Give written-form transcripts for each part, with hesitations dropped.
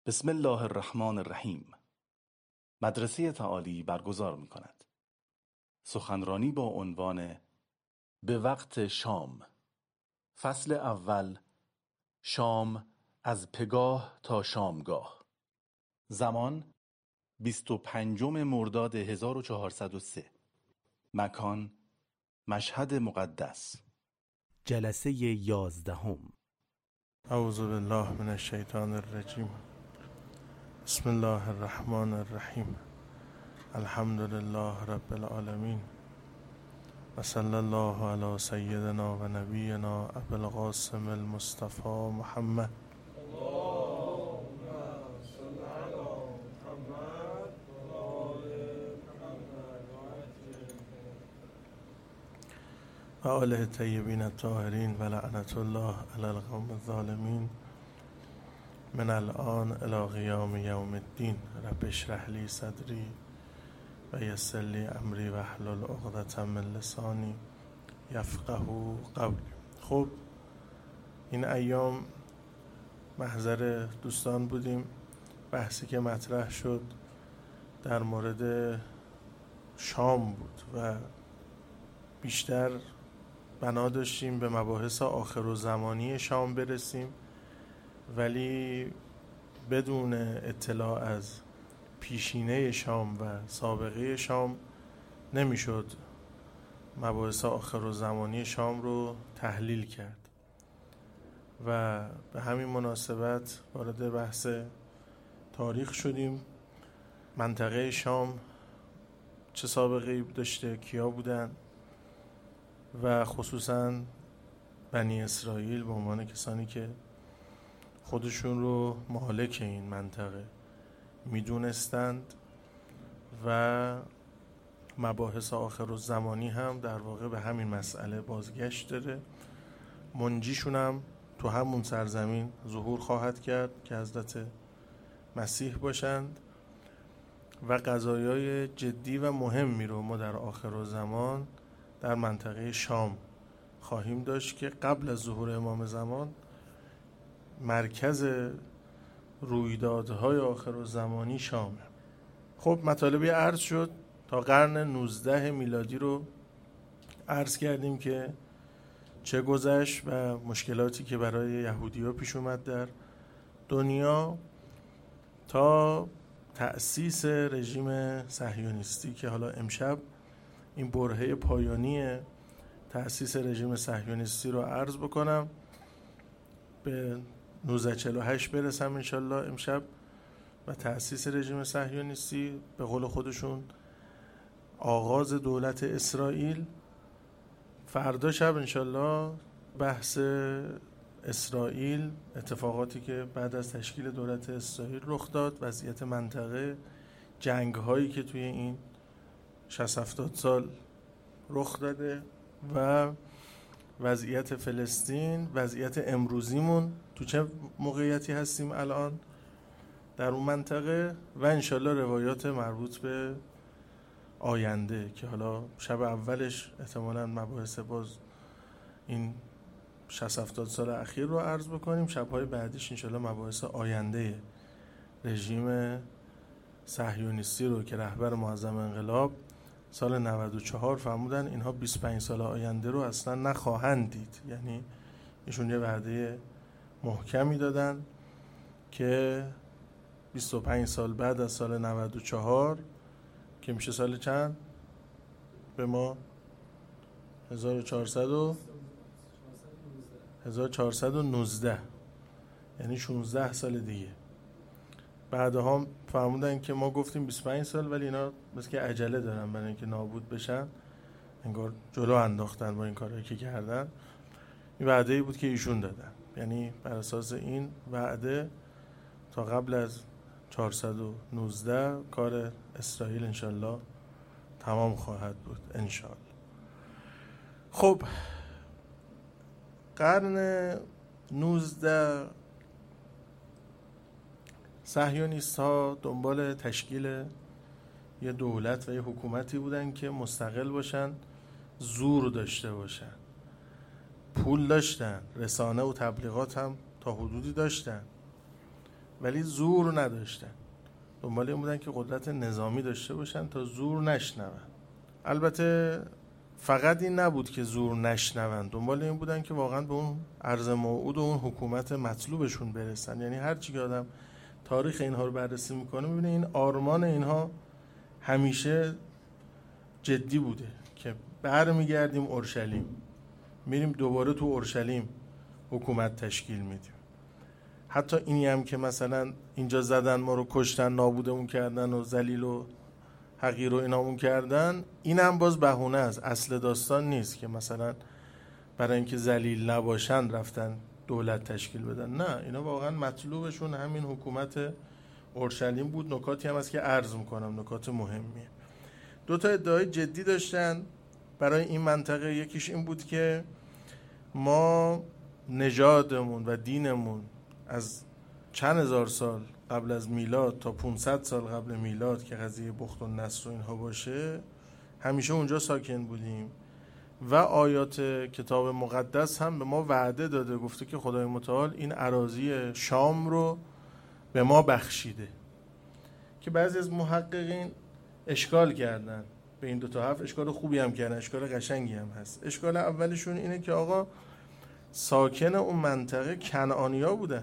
بسم الله الرحمن الرحیم. مدرسه تعالی برگزار می‌کند سخنرانی با عنوان به وقت شام. فصل اول، شام از پگاه تا شامگاه. زمان 25 مرداد 1403. مکان مشهد مقدس. جلسه 11. اعوذ بالله من الشیطان الرجیم. بسم الله الرحمن الرحیم. الحمد لله رب العالمین و صلی الله علی سیدنا و نبینا ابی القاسم المصطفى محمد. و آله الطیبین الطاهرین و لعنت الله علی القوم الظالمین من الان الی قیام یوم الدین. رب اشرح لی صدری و یسر لی امری واحلل عقدة من لسانی یفقهوا قولی. خب این ایام محضر دوستان بودیم. بحثی که مطرح شد در مورد شام بود و بیشتر بنا داشتیم به مباحث آخرالزمانی شام برسیم، ولی بدون اطلاع از پیشینه شام و سابقه شام نمیشد مباحث آخرالزمانی شام رو تحلیل کرد و به همین مناسبت وارد بحث تاریخ شدیم. منطقه شام چه سابقه‌ای داشته، کیا بودن و خصوصا بنی اسرائیل به عنوان کسانی که خودشون رو مالک این منطقه میدونستند و مباحث آخرالزمانی هم در واقع به همین مسئله بازگشت داره. منجیشون هم تو همون سرزمین ظهور خواهد کرد که حضرت مسیح باشند و قضایای جدی و مهمی رو ما در آخرالزمان در منطقه شام خواهیم داشت که قبل از ظهور امام زمان مرکز رویدادهای آخرالزمانی شامه. خب مطالبی عرض شد تا قرن 19 میلادی رو عرض کردیم که چه گذشت و مشکلاتی که برای یهودی‌ها پیش اومد در دنیا تا تأسیس رژیم صهیونیستی که حالا امشب این برهه پایانی تأسیس رژیم صهیونیستی رو عرض بکنم. به 1948 برسم انشالله امشب و تأسیس رژیم صهیونیستی، به قول خودشون آغاز دولت اسرائیل. فردا شب انشالله بحث اسرائیل، اتفاقاتی که بعد از تشکیل دولت اسرائیل رخ داد، وضعیت منطقه، جنگ هایی که توی این 60-70 سال رخ داده و وضعیت فلسطین، وضعیت امروزیمون تو چه موقعیتی هستیم الان در اون منطقه و انشالله روایات مربوط به آینده که حالا شب اولش احتمالاً مباحث باز این 60-70 سال اخیر رو عرض بکنیم، شبهای بعدیش انشالله مباحث آینده رژیم صهیونیستی رو که رهبر معظم انقلاب سال 94 فرمودن اینها 25 سال آینده رو اصلا نخواهند دید. یعنی ایشون یه وعده محکمی دادن که 25 سال بعد از سال 94 که میشه سال چند؟ به ما 1419 یعنی 16 سال دیگه. بعدها فرمودن که ما گفتیم 25 سال ولی اینا مثل که عجله دارن برای اینکه نابود بشن، انگار جلو انداختن با این کارهایی که کردن. این وعده‌ای بود که ایشون دادن، یعنی بر اساس این وعده تا قبل از 419 کار اسرائیل انشالله تمام خواهد بود انشالله. خب قرن 19 صهیونیست ها دنبال تشکیل یه دولت و یه حکومتی بودن که مستقل باشن، زور داشته باشن، پول داشتن، رسانه و تبلیغات هم تا حدودی داشتن ولی زور نداشتن. دنبال این بودن که قدرت نظامی داشته باشن تا زور نشنون. البته فقط این نبود که زور نشنون، دنبال این بودن که واقعا به اون عرض موعود و اون حکومت مطلوبشون برسن. یعنی هر چی که آدم تاریخ اینها رو بررسی میکنه میبینه این آرمان اینها همیشه جدی بوده که برمیگردیم اورشلیم، میریم دوباره تو اورشلیم حکومت تشکیل میدیم. حتی اینی هم که مثلا اینجا زدن ما رو کشتن نابودمون کردن و ذلیل و حقیر و اینامون کردن، این هم باز بهونه است، اصل داستان نیست که مثلا برای اینکه ذلیل نباشن رفتن دولت تشکیل بدن. نه، اینا واقعا مطلوبشون همین حکومت اورشلیم بود. نکاتی هم هست که عرض میکنم، نکات مهمیه. 2 تا ادعای جدی داشتن برای این منطقه. یکیش این بود که ما نژادمون و دینمون از چند هزار سال قبل از میلاد تا 500 سال قبل میلاد که قضیه بخت و نصر و اینها باشه همیشه اونجا ساکن بودیم و آیات کتاب مقدس هم به ما وعده داده، گفته که خدای متعال این اراضی شام رو به ما بخشیده. که بعضی از محققین اشکال کردن به این 2 تا حرف، اشکال خوبی هم کردن، اشکال قشنگی هم هست. اشکال اولشون اینه که آقا ساکن اون منطقه کنعانیا بودن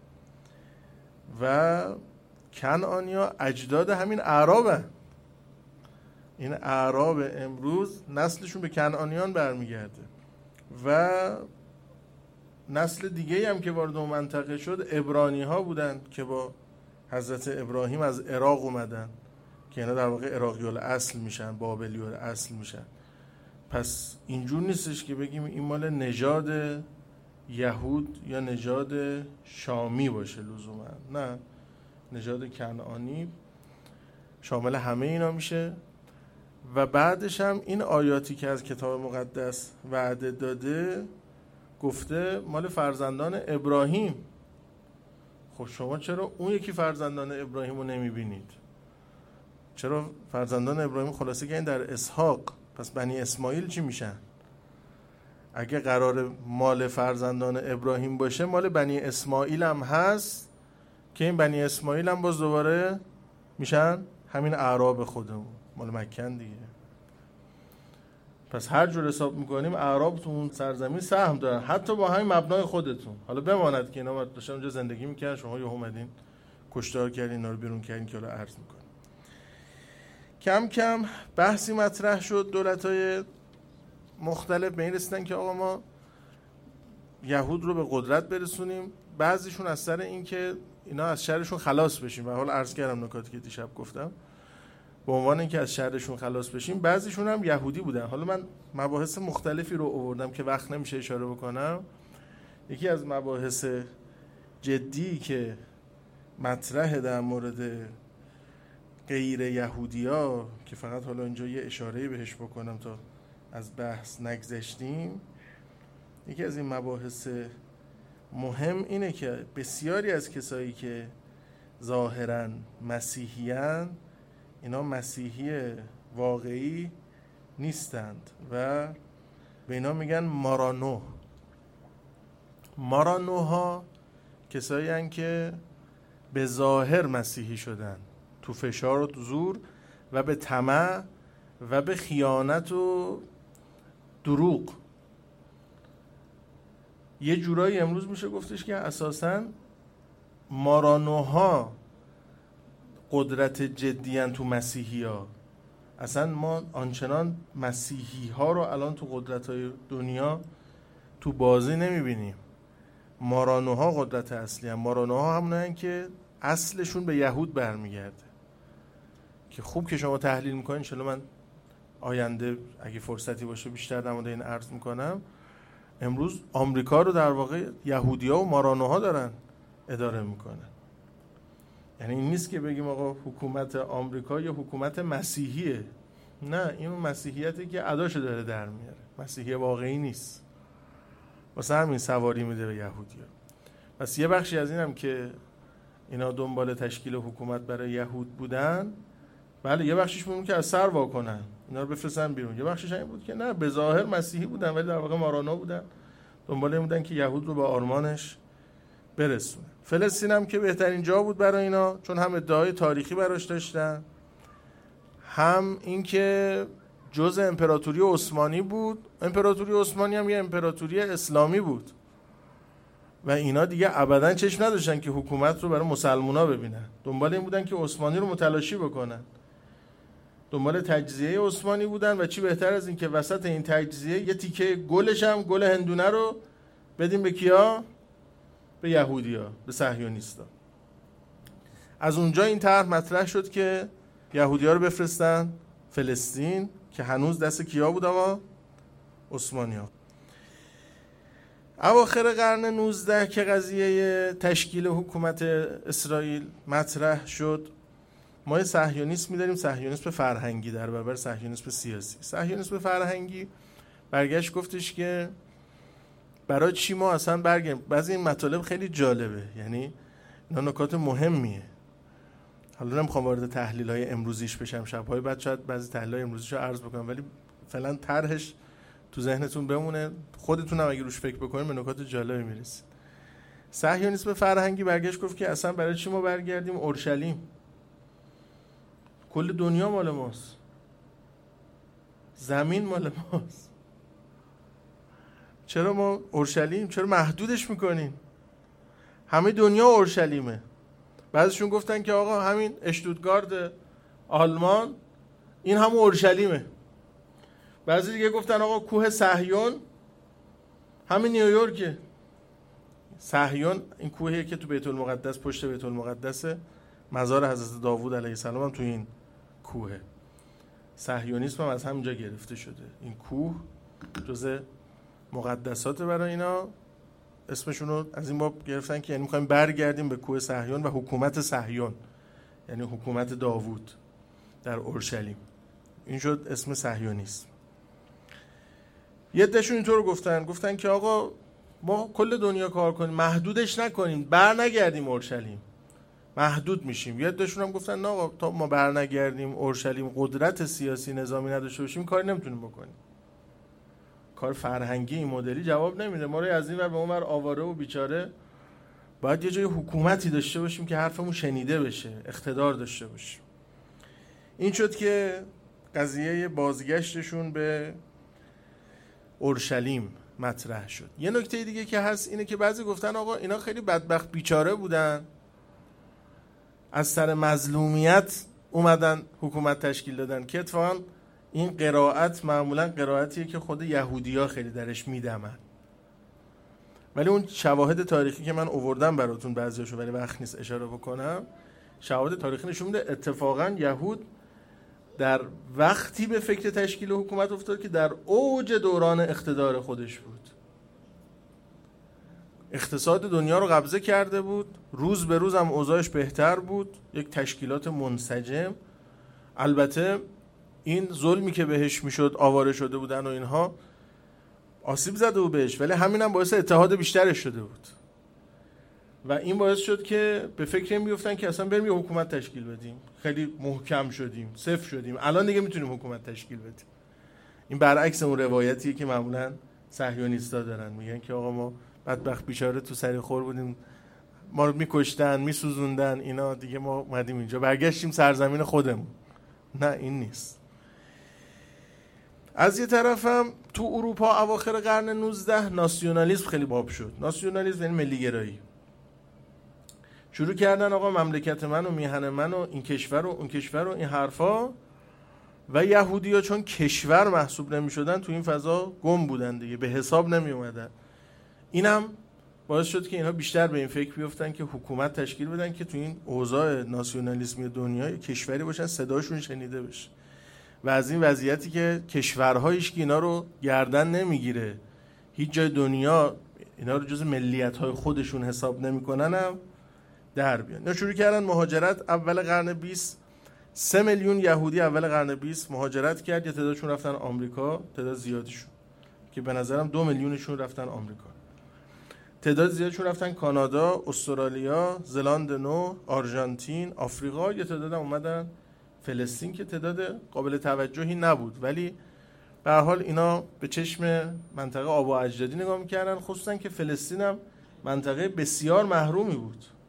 و کنعانیا اجداد همین اعرابن. این اعراب امروز نسلشون به کنعانیان برمیگرده و نسل دیگه هم که وارد اون منطقه شد عبرانی ها بودن که با حضرت ابراهیم از عراق اومدن که اینا در واقع عراقی الاصل میشن، بابلی الاصل میشن. پس اینجور نیستش که بگیم این مال نژاد یهود یا نژاد شامی باشه لزوما، نه، نژاد کنعانی شامل همه اینا میشه. و بعدش هم این آیاتی که از کتاب مقدس وعده داده گفته مال فرزندان ابراهیم. خب شما چرا اون یکی فرزندان ابراهیم رو نمیبینید؟ چرا فرزندان ابراهیم خلاصه که این در اسحاق، پس بنی اسماعیل چی میشن؟ اگه قرار مال فرزندان ابراهیم باشه مال بنی اسماعیل هم هست که این بنی اسماعیل هم باز دوباره میشن همین اعراب خودمون، مال مکن دیگه. پس هر جور حساب میکنیم اعراب تو اون سرزمین سهم دارن، حتی با همین مبنای خودتون. حالا بماند که اینا داشتن اونجا زندگی میکردن، شما یه اومدین کشتار کردین، اینا رو بیرون کردین که حالا عرض میکنیم. کم کم بحثی مطرح شد، دولت‌های مختلف به این رسیدن که آقا ما یهود رو به قدرت برسونیم. بعضیشون از سر این که اینا از شرشون خلاص بشیم، و حالا عرض کردم نکاتی که دیشب گفتم، به عنوان اینکه از شرشون خلاص بشیم. بعضیشون هم یهودی بودن. حالا من مباحث مختلفی رو آوردم که وقت نمیشه اشاره بکنم. یکی از مباحث جدی که مطرح در مورد غیر یهودیا که فقط حالا اینجا یه اشاره‌ای بهش بکنم تا از بحث نگذشتیم، یکی از این مباحث مهم اینه که بسیاری از کسایی که ظاهراً مسیحیان، اینا مسیحی واقعی نیستند و به اینا میگن مارانو. مارانوها کسایی هستند که به ظاهر مسیحی شدن، تو فشار و زور و به طمع و به خیانت و دروغ. یه جورایی امروز میشه گفتش که اساساً مارانوها قدرت جدیان تو مسیحی ها. اصلا ما آنچنان مسیحی ها رو الان تو قدرت های دنیا تو بازی نمیبینیم. مارانوها قدرت اصلی هم. مارانوها همونه هن که اصلشون به یهود برمیگرده که خوب که شما تحلیل میکنین. انشالله من آینده اگه فرصتی باشه بیشتر در مورد این عرض میکنم. امروز آمریکا رو در واقع یهودی‌ها و مارانوها دارن اداره میکنن. یعنی این نیست که بگیم آقا حکومت آمریکا یا حکومت مسیحیه. نه، این مسیحیتی که اداشو داره در میاره، مسیحی واقعی نیست. واسه همین سواری میده به یهودی‌ها. پس یه بخشی از اینم که اینا دنبال تشکیل حکومت برای یهود بودن، بله یه بخشش بود که از سر واکنن، اینا رو بفرستن بیرون. یه بخشش این بود که نه، به ظاهر مسیحی بودن ولی در واقع مارانو بودن، دنبال این بودن که یهود رو به آرمانش برسونه. فلسطین هم که بهترین جا بود برای اینا، چون هم ادعای تاریخی براش داشتن، هم اینکه جزء امپراتوری عثمانی بود. امپراتوری عثمانی هم یه امپراتوری اسلامی بود و اینا دیگه ابداً چشم نداشتن که حکومت رو برای مسلمونا ببینن. دنبال این بودن که عثمانی رو متلاشی بکنن، دنبال تجزیه عثمانی بودن و چی بهتر از این که وسط این تجزیه یه تیکه گلش هم گل هندونه رو بدیم به کیا؟ به یهودیا، به صهیونیستا. از اونجا این طرح مطرح شد که یهودیا رو بفرستن فلسطین که هنوز دست کیا بود؟ آقا عثمانی‌ها. اواخر قرن 19 که قضیه تشکیل حکومت اسرائیل مطرح شد، ما یه صهیونیسم می‌داریم، صهیونیسم فرهنگی در برابر صهیونیسم سیاسی. صهیونیسم فرهنگی برگشت گفتش که برای چی ما اصلا برگردیم. بعضی این مطالب خیلی جالبه، یعنی اینا نکات مهمیه. حالا نمیخوام وارد تحلیل‌های امروزیش بشم، شب‌های بعد شاید بعضی تحلیل‌های امروزیش رو عرض بکنم، ولی فعلا طرحش تو ذهنتون بمونه، خودتون هم اگه روش فکر بکنید به نکات جالبی میرسید. صهیونیسم فرهنگی برگشت گفت که اصلا برای چی ما برگردیم اورشلیم؟ کل دنیا مال ماست، زمین مال ماست، چرا ما اورشلیم؟ چرا محدودش میکنین؟ همه دنیا اورشلیمه. بعضیشون گفتن که آقا همین اشتوتگارت آلمان این هم اورشلیمه. بعضی دیگه گفتن آقا کوه صهیون همین نیویورکه. صهیون این کوهیه که تو بیت المقدس، پشت بیت المقدس، مزار حضرت داوود علیه السلام هم تو این کوهه. صهیونیسم هم از همینجا گرفته شده. این کوه جزء مقدسات برای اینا، اسمشون رو از این باب گرفتن که یعنی می‌خوایم برگردیم به کوه صهیون و حکومت صهیون، یعنی حکومت داوود در اورشلیم. این شد اسم صهیونیسم. یه عده‌شون اینطور گفتن که آقا ما کل دنیا کار کنیم، محدودش نکنیم، بر نگردیم اورشلیم، محدود میشیم. یه عده‌شون هم گفتن نه آقا تا ما بر نگردیم اورشلیم، قدرت سیاسی نظامی نداشته باشیم، کاری نمیتونیم بکنیم. کار فرهنگی این مدلی جواب نمیده. ما رو از این ور به اون ور آواره و بیچاره، باید یه جای حکومتی داشته باشیم که حرفمون شنیده بشه، اقتدار داشته باشیم. این شد که قضیه بازگشتشون به اورشلیم مطرح شد. یه نکته دیگه که هست اینه که بعضی گفتن آقا اینا خیلی بدبخت بیچاره بودن، از سر مظلومیت اومدن حکومت تشکیل دادن، که اتفاقا این قرائت معمولا قرائتیه که خود یهودی‌ها خیلی درش میدمن. ولی اون شواهد تاریخی که من آوردم براتون بعضیاشو، ولی وقت نیست اشاره بکنم، شواهد تاریخی نشون میده اتفاقا یهود در وقتی به فکر تشکیل حکومت افتاد که در اوج دوران اقتدار خودش بود. اقتصاد دنیا رو قبضه کرده بود، روز به روز هم اوضاعش بهتر بود، یک تشکیلات منسجم. البته این ظلمی که بهش میشد، آواره شده بودن و اینها، آسیب زده بود بهش، ولی همین هم باعث اتحاد بیشترش شده بود و این باعث شد که به فکر این بیفتن که اصلا بریم یه حکومت تشکیل بدیم. خیلی محکم شدیم، صفر شدیم، الان دیگه میتونیم حکومت تشکیل بدیم. این برعکس اون روایتیه که معمولا صهیونیست‌ها دارن، میگن که آقا ما بدبخت بیچاره تو سری خور بودیم، ما رو میکشتن، میسوزوندن، اینا دیگه ما اومدیم اینجا، برگشتیم سرزمین خودمون. نه این نیست. از یه طرفم تو اروپا اواخر قرن 19 ناسیونالیسم خیلی باب شد. ناسیونالیسم یعنی ملی گرایی. شروع کردن آقا مملکت من و میهن من و این کشور و اون کشور و این حرفا، و یهودی‌ها چون کشور محسوب نمی‌شدن تو این فضا گم بودن دیگه، به حساب نمی اومدن. اینم باعث شد که اینها بیشتر به این فکر بیفتن که حکومت تشکیل بدن که تو این اوضاع ناسیونالیسمی دنیای کشوری باشن، صداشون شنیده بشه. و از این وضعیتی که کشورهایش که اینا رو گردن نمیگیره، هیچ جای دنیا اینا رو جز ملیت‌های خودشون حساب نمی‌کنن، هم در بیان. اینا شروع کردن مهاجرت. اول قرن 20 3 میلیون یهودی اول قرن 20 مهاجرت کرد. یه تعدادشون رفتن آمریکا، تعداد زیادیشون که به نظرم 2 میلیونشون رفتن آمریکا. تعداد زیادشون رفتن کانادا، استرالیا، زلاند نو، آرژانتین، آفریقا. یه تعداد هم اومدن فلسطین که تعداد قابل توجهی نبود، ولی به هر حال اینا به چشم منطقه آبا اجدادی نگاه می‌کردن، خصوصا که فلسطین هم منطقه بسیار محرومی بود.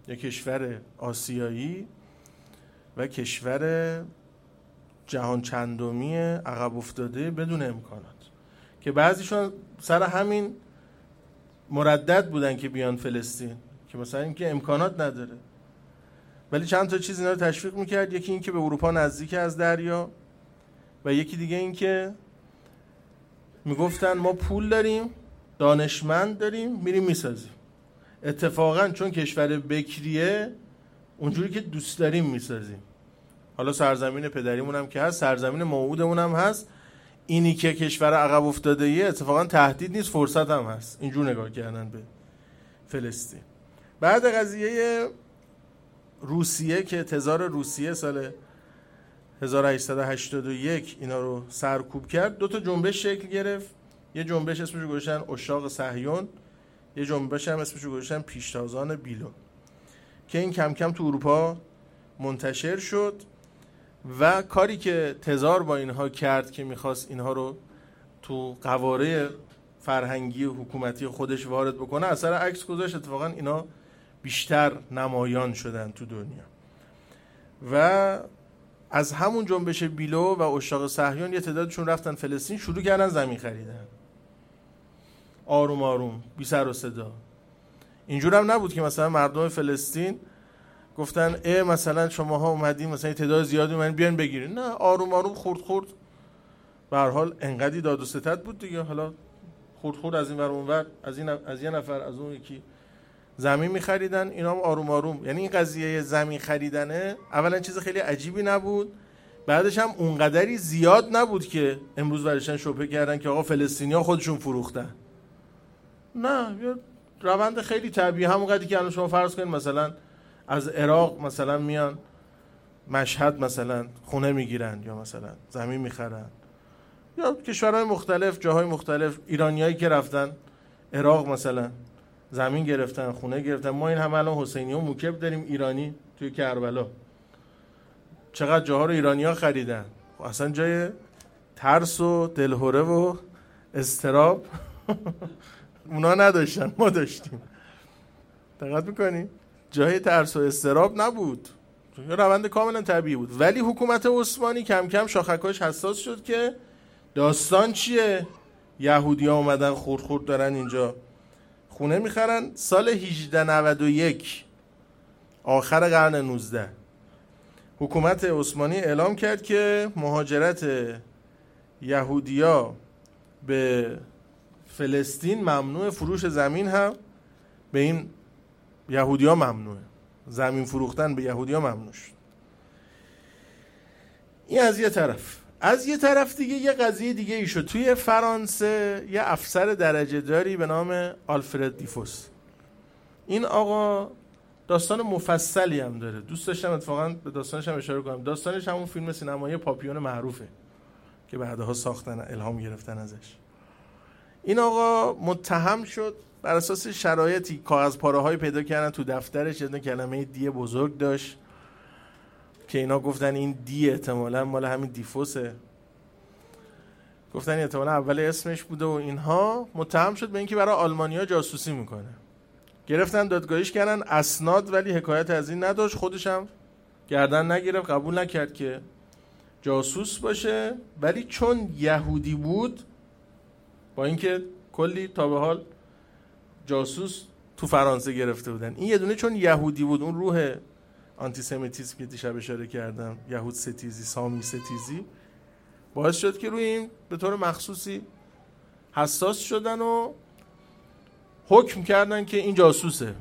یک کشور آسیایی و کشور جهان چندمی عقب افتاده بدون امکانات که بعضیشون سر همین مردد بودن که بیان فلسطین، که مثلا اینکه امکانات نداره، ولی چند تا چیز اینا رو تشویق میکرد. یکی این که به اروپا نزدیک از دریا و یکی دیگه این که میگفتن ما پول داریم، دانشمند داریم، میریم میسازیم. اتفاقا چون کشور بکریه اونجوری که دوست داریم میسازیم. حالا سرزمین پدریمون هم که هست، سرزمین موعودمون هم هست. اینی که کشور عقب افتاده ایه اتفاقا تهدید نیست، فرصت هم هست. اینجور نگاه کردن به فلسطین. بعد قضیه روسیه که تزار روسیه سال 1881 اینا رو سرکوب کرد، دو تا جنبش شکل گرفت. یه جنبش اسمش رو گذاشتن اشاق صهیون، یه جنبش هم اسمش رو گذاشتن پیشتازان بیلون، که این کم کم تو اروپا منتشر شد. و کاری که تزار با اینها کرد که میخواست اینها رو تو قواره فرهنگی و حکومتی خودش وارد بکنه، اثر عکس گذاشت. اتفاقا اینا بیشتر نمایان شدن تو دنیا و از همون جنبش بیلو و اشاق صهیون یه تعدادشون رفتن فلسطین، شروع کردن زمین خریدن، آروم آروم، بی سر و صدا. اینجور هم نبود که مثلا مردم فلسطین گفتن مثلا شماها اومدین مثلا تعداد زیادی اومدین بیان بگیرین. نه، آروم آروم خورد خورد به هر حال انقدی داد و ستد بود دیگه. حالا خورد خورد از این ور اون ور، از یه نفر از اون یکی زمین می‌خریدن. اینا هم آروم آروم، یعنی این قضیه زمین خریدنه اولا چیز خیلی عجیبی نبود، بعدش هم اونقدری زیاد نبود که امروز ورشن شبهه کردن که آقا فلسطینی‌ها خودشون فروختن. نه، یه روند خیلی طبیعی، همون قضیه که الان شما فرض کنید مثلا از عراق مثلا میان مشهد مثلا خونه میگیرن یا مثلا زمین میخرن، یا کشورهای مختلف، جاهای مختلف، ایرانیایی که رفتن عراق مثلا زمین گرفتن، خونه گرفتن. ما این همه الان حسینی و موکب داریم ایرانی توی کربلا، چقدر جاها رو ایرانی‌ها خریدن. اصلا جای ترس و دلهره و اضطراب اونا نداشتن، ما داشتیم. دقت میکنی؟ جای ترس و اضطراب نبود، روند کاملا طبیعی بود. ولی حکومت عثمانی کم کم شاخکاش حساس شد که داستان چیه، یهودی‌ها اومدن خورد خورد دارن اینجا خونه میخرن. سال 1891 آخر قرن 19 حکومت عثمانی اعلام کرد که مهاجرت یهودیا به فلسطین ممنوع، فروش زمین هم به این یهودیا ممنوعه، زمین فروختن به یهودیا ممنوع شد. این از یه طرف. از یه طرف دیگه یه قضیه دیگه ای شد. توی فرانسه یه افسر درجه داری به نام آلفرد دیفوس، این آقا داستان مفصلی هم داره. دوست داشتم اتفاقا به داستانش هم اشاره کنم. داستانش همون فیلم سینمایی پاپیون معروفه که بعدها ساختن، الهام گرفتن ازش. این آقا متهم شد بر اساس شرایطی، کاغذ پاره های پیدا کردن تو دفترش، یه کلمه دی بزرگ داشت که اینا گفتن این دی احتمالاً مال همین دیفوسه، گفتن احتمالاً اول اسمش بوده و اینها. متهم شد به اینکه برای آلمانیا جاسوسی میکنه. گرفتن دادگاهیش کردن، اسناد ولی حکایت از این نداشت. خودش هم گردن نگرفت، قبول نکرد که جاسوس باشه. ولی چون یهودی بود، با اینکه کلی تا به حال جاسوس تو فرانسه گرفته بودن، این یه دونه چون یهودی بود، اون روح آنتی سمیتیسم که دیشب اشاره کردم، یهود ستیزی، سامی ستیزی، باعث شد که روی این به طور مخصوصی حساس شدن و حکم کردن که این جاسوسه.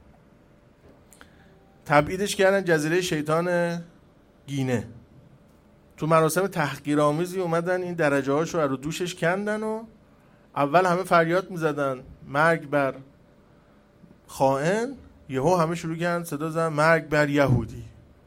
تبعیدش کردن جزیره شیطان گینه. تو مراسم تحقیرآمیزی اومدن این درجه هاشو رو دوشش کندن و اول همه فریاد میزدن مرگ بر خائن، یهو همه شروع کردن صدا زدن مرگ بر یهودی.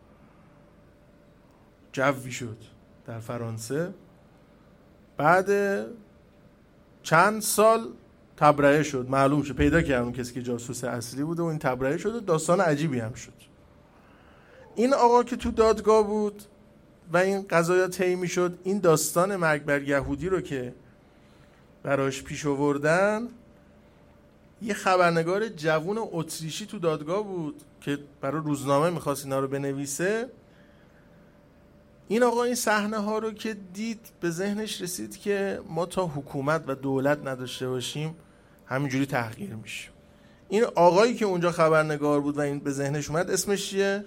جوی شد در فرانسه. بعد چند سال تبرئه شد، معلوم شد، پیدا کردن کسی که جاسوس اصلی بوده و این تبرئه شد و داستان عجیبی هم شد. این آقا که تو دادگاه بود و این قضایا طی میشد، این داستان مرگ بر یهودی رو که براش پیش آوردن، یه خبرنگار جوون اتریشی تو دادگاه بود که برای روزنامه میخواست اینا رو بنویسه. این آقا این صحنه ها رو که دید به ذهنش رسید که ما تا حکومت و دولت نداشته باشیم همینجوری تحقیر میشیم. این آقایی که اونجا خبرنگار بود و این به ذهنش اومد اسمش چیه؟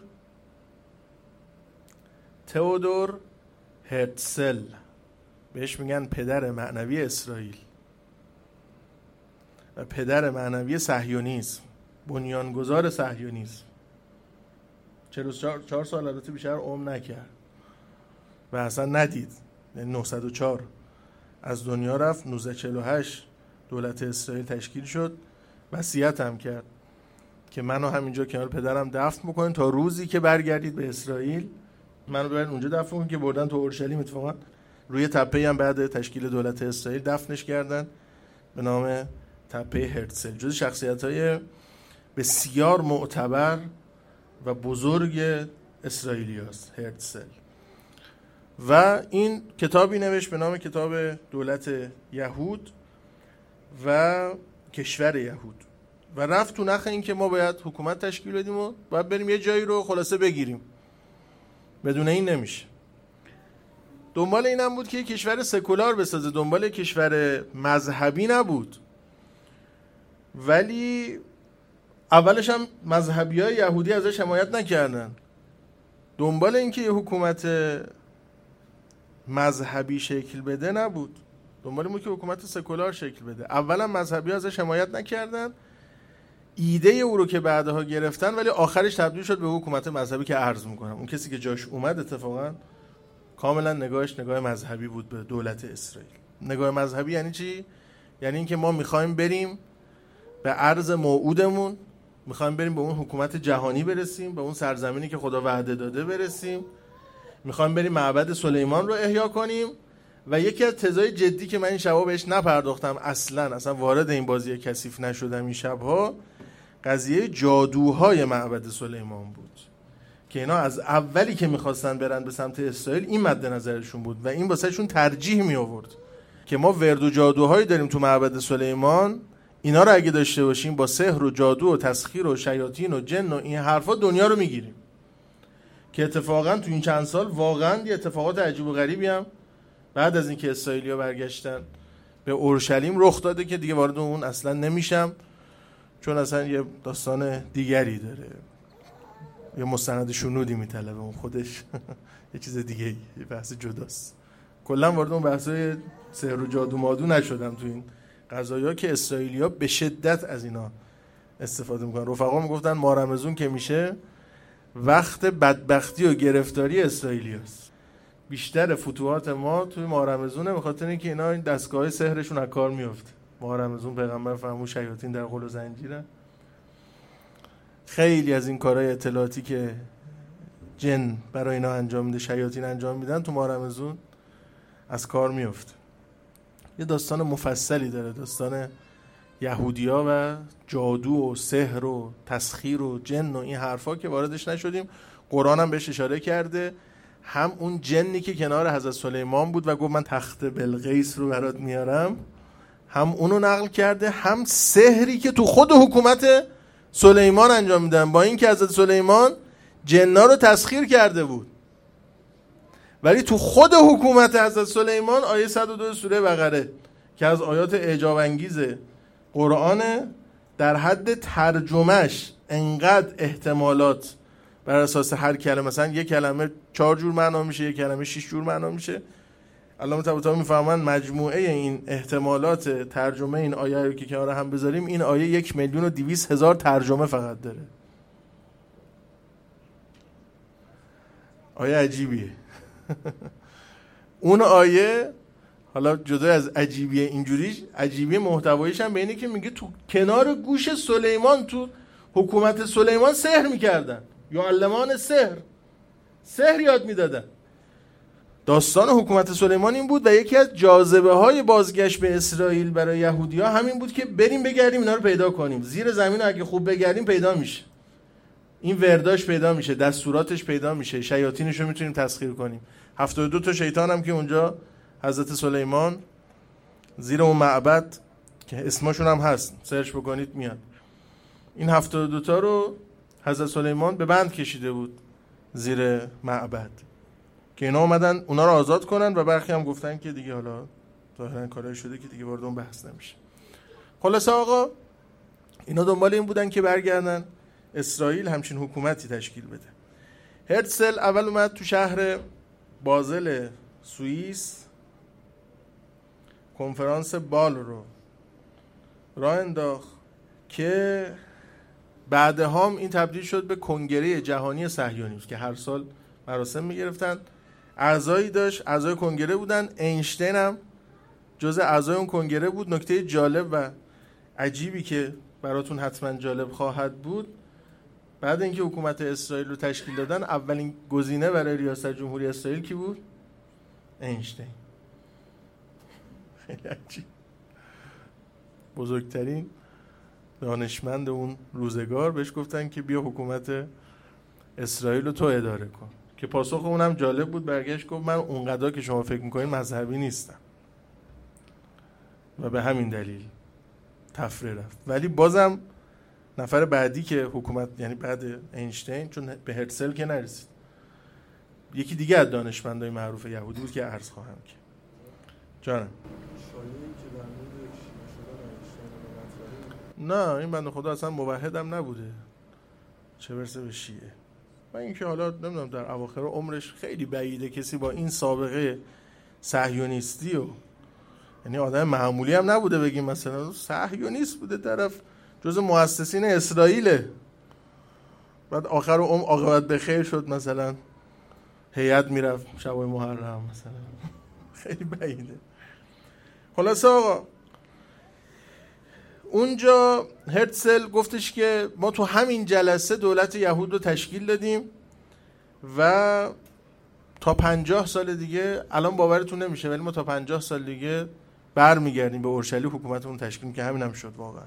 تئودور هرتزل. بهش میگن پدر معنوی اسرائیل و پدر معنوی صهیونیسم، بنیانگذار صهیونیسم. 44 سال البته بیشتر عمر نکرد و اصلا ندید، یعنی 904 از دنیا رفت. 1948 دولت اسرائیل تشکیل شد. وصیت هم کرد که منو همینجا کنار پدرم دفن بکنین تا روزی که برگردید به اسرائیل منو ببرید اونجا دفن کنین، که بردن تو اورشلیم. اتفاقا روی تپه‌ای هم بعد تشکیل دولت اسرائیل دفنش کردن به نام تپه هرتزل. جز شخصیت‌های بسیار معتبر و بزرگ اسرائیلیاست هرتزل. و این کتابی نوشت به نام کتاب دولت یهود و کشور یهود و رفت تو نخ این که ما باید حکومت تشکیل بدیم و باید بریم یه جایی رو خلاصه بگیریم، بدون این نمیشه. دنبال این هم بود که کشور سکولار بسازه، دنبال کشور مذهبی نبود. ولی اولش هم مذهبی های یهودی ازش حمایت نکردن. دنبال این که یه حکومت مذهبی شکل بده نبود، دنبال این بود که حکومت سکولار شکل بده. اولا مذهبی ازش حمایت نکردن، ایده او رو که بعدها گرفتن، ولی آخرش تبدیل شد به حکومت مذهبی که عرض میکنم. اون کسی که جاش اومد اتفاقا کاملا نگاهش نگاه مذهبی بود به دولت اسرائیل. نگاه مذهبی یعنی چی؟ یعنی اینکه ما میخوایم بریم به عرض موعودمون، میخوایم بریم به اون حکومت جهانی برسیم، به اون سرزمینی که خدا وعده داده برسیم، میخوایم بریم معبد سلیمان رو احیا کنیم. و یکی از تزای جدی که من این شبا بهش نپرداختم، اصلا وارد این بازی کثیف نشدم این شبها، قضیه جادوهای معبد سلیمان بود که اینا از اولی که میخواستن برن به سمت اسرائیل این مد نظرشون بود و این واسه شون ترجیح می آورد که ما ورد و جادوهایی داریم تو معبد سلیمان، اینا رو اگه داشته باشیم با سحر و جادو و تسخیر و شیاطین و جن و این حرفا دنیا رو میگیریم. که اتفاقا تو این چند سال واقعا یه اتفاقات عجیب و غریبی هم بعد از اینکه اسرائیلی‌ها برگشتن به اورشلیم رخ داده که دیگه وارد اون اصلا نمیشم، چون اصلا یه داستان دیگری داره، یه مستند شنودی میطلبه اون خودش یه چیز دیگه، یه بحث جداست. کلا وارد اون بحثای سحر و جادو مادو نشدم تو این قضایا که اسرائیلی‌ها به شدت از اینا استفاده میکنن. رفقا میگفتن ماه رمضان که میشه وقت بدبختی و گرفتاری اسرائیلیاست. بیشتر فتوحات ما توی ماه رمضانه، به خاطر اینکه اینا این دستگاه سحرشون از کار میفته. ماه رمضان پیغمبر فرمود شیاطین در قل و زنجیرن. خیلی از این کارهای اطلاعاتی که جن برای اینا انجام میده، شیاطین انجام میدن، تو ماه رمضان از کار میفته. یه داستان مفصلی داره، داستان یهودیا و جادو و سحر و تسخیر و جن و این حرفا که واردش نشدیم. قرآن هم بهش اشاره کرده. هم اون جنی که کنار حضرت سلیمان بود و گفت من تخت بلقیس رو برات میارم، هم اونو نقل کرده، هم سحری که تو خود حکومت سلیمان انجام میدن، با اینکه حضرت سلیمان جن‌ها رو تسخیر کرده بود، ولی تو خود حکومت حضرت سلیمان آیه 102 سوره بقره که از آیات اعجاب انگیز قرآن، در حد ترجمهش انقدر احتمالات بر اساس هر کلمه، مثلا یک کلمه 4 جور معنا میشه، یک کلمه 6 جور معنا میشه. علامه طباطبایی میفهمن مجموعه این احتمالات ترجمه این آیه رو که کنار هم بذاریم، این آیه 1,200,000 ترجمه فقط داره. آیه عجیبیه. اون آیه حالا جدا از عجیبیه اینجوریش، عجیبیه محتوایش هم به اینه که میگه تو کنار گوش سلیمان، تو حکومت سلیمان سحر میکردن، یعلمان سحر یاد میدادن. داستان حکومت سلیمان این بود و یکی از جاذبه های بازگشت به اسرائیل برای یهودی‌ها همین بود که بریم بگردیم اینا رو پیدا کنیم. زیر زمین اگه خوب بگردیم پیدا میشه، این ورداش پیدا میشه، دستوراتش پیدا میشه، شیاطینش رو میتونیم تسخیر کنیم. 72 تا شیطان هم که اونجا حضرت سلیمان زیر اون معبد که اسمشون هم هست، سرچ بکنید میاد. این 72 تا رو حضرت سلیمان به بند کشیده بود زیر معبد که اینا اومدن اونا رو آزاد کنن و برخی هم گفتن که دیگه حالا ظاهرا کارای شده که دیگه وارد اون بحث نمیشه. خلاصه آقا اینا دنبال این بودن که برگردن اسرائیل همچین حکومتی تشکیل بده. هرتزل اول اومد تو شهر بازل سوئیس کنفرانس بال رو راه انداخت که بعدها هم این تبدیل شد به کنگره جهانی صهیونیسم که هر سال مراسم میگرفتن. اعضایی داشت، اعضای کنگره بودن. اینشتین هم جزء اعضای اون کنگره بود. نکته جالب و عجیبی که براتون حتما جالب خواهد بود، بعد اینکه حکومت اسرائیل رو تشکیل دادن اولین گزینه برای ریاست جمهوری اسرائیل کی بود؟ اینشتین. خیلی عجیب. بزرگترین دانشمند اون روزگار بهش گفتن که بیا حکومت اسرائیل رو تو اداره کن، که پاسخ اونم جالب بود. برگشت گفت من اونقدر که شما فکر میکنین مذهبی نیستم و به همین دلیل تفره رفت. ولی بازم نفر بعدی که حکومت، یعنی بعد اینشتین، چون به هرتزل که نرسید، یکی دیگه از دانشمندای معروف یهودی بود که عرض خواهم کرد. جانم نه، این بنده خدا اصلا موحدم نبوده، چه برسه به شیعه. و اینکه حالا نمیدونم در اواخر عمرش خیلی بعیده کسی با این سابقه صهیونیستی و یعنی آدم معمولی هم نبوده بگیم مثلا صهیونیست بوده، طرف جزء مؤسسین اسرائیله، بعد آخر عمر عاقبت به خیر شد، مثلا هیئت میرفت شبای محرم مثلا. خیلی بعیده. خلاصه آقا اونجا هرتزل گفتش که ما تو همین جلسه دولت یهود رو تشکیل دادیم و تا 50 سال دیگه، الان باورتون نمیشه ولی ما تا 50 سال دیگه برمیگردیم به اورشلیم حکومتمون تشکیل، که همین هم شد واقعا.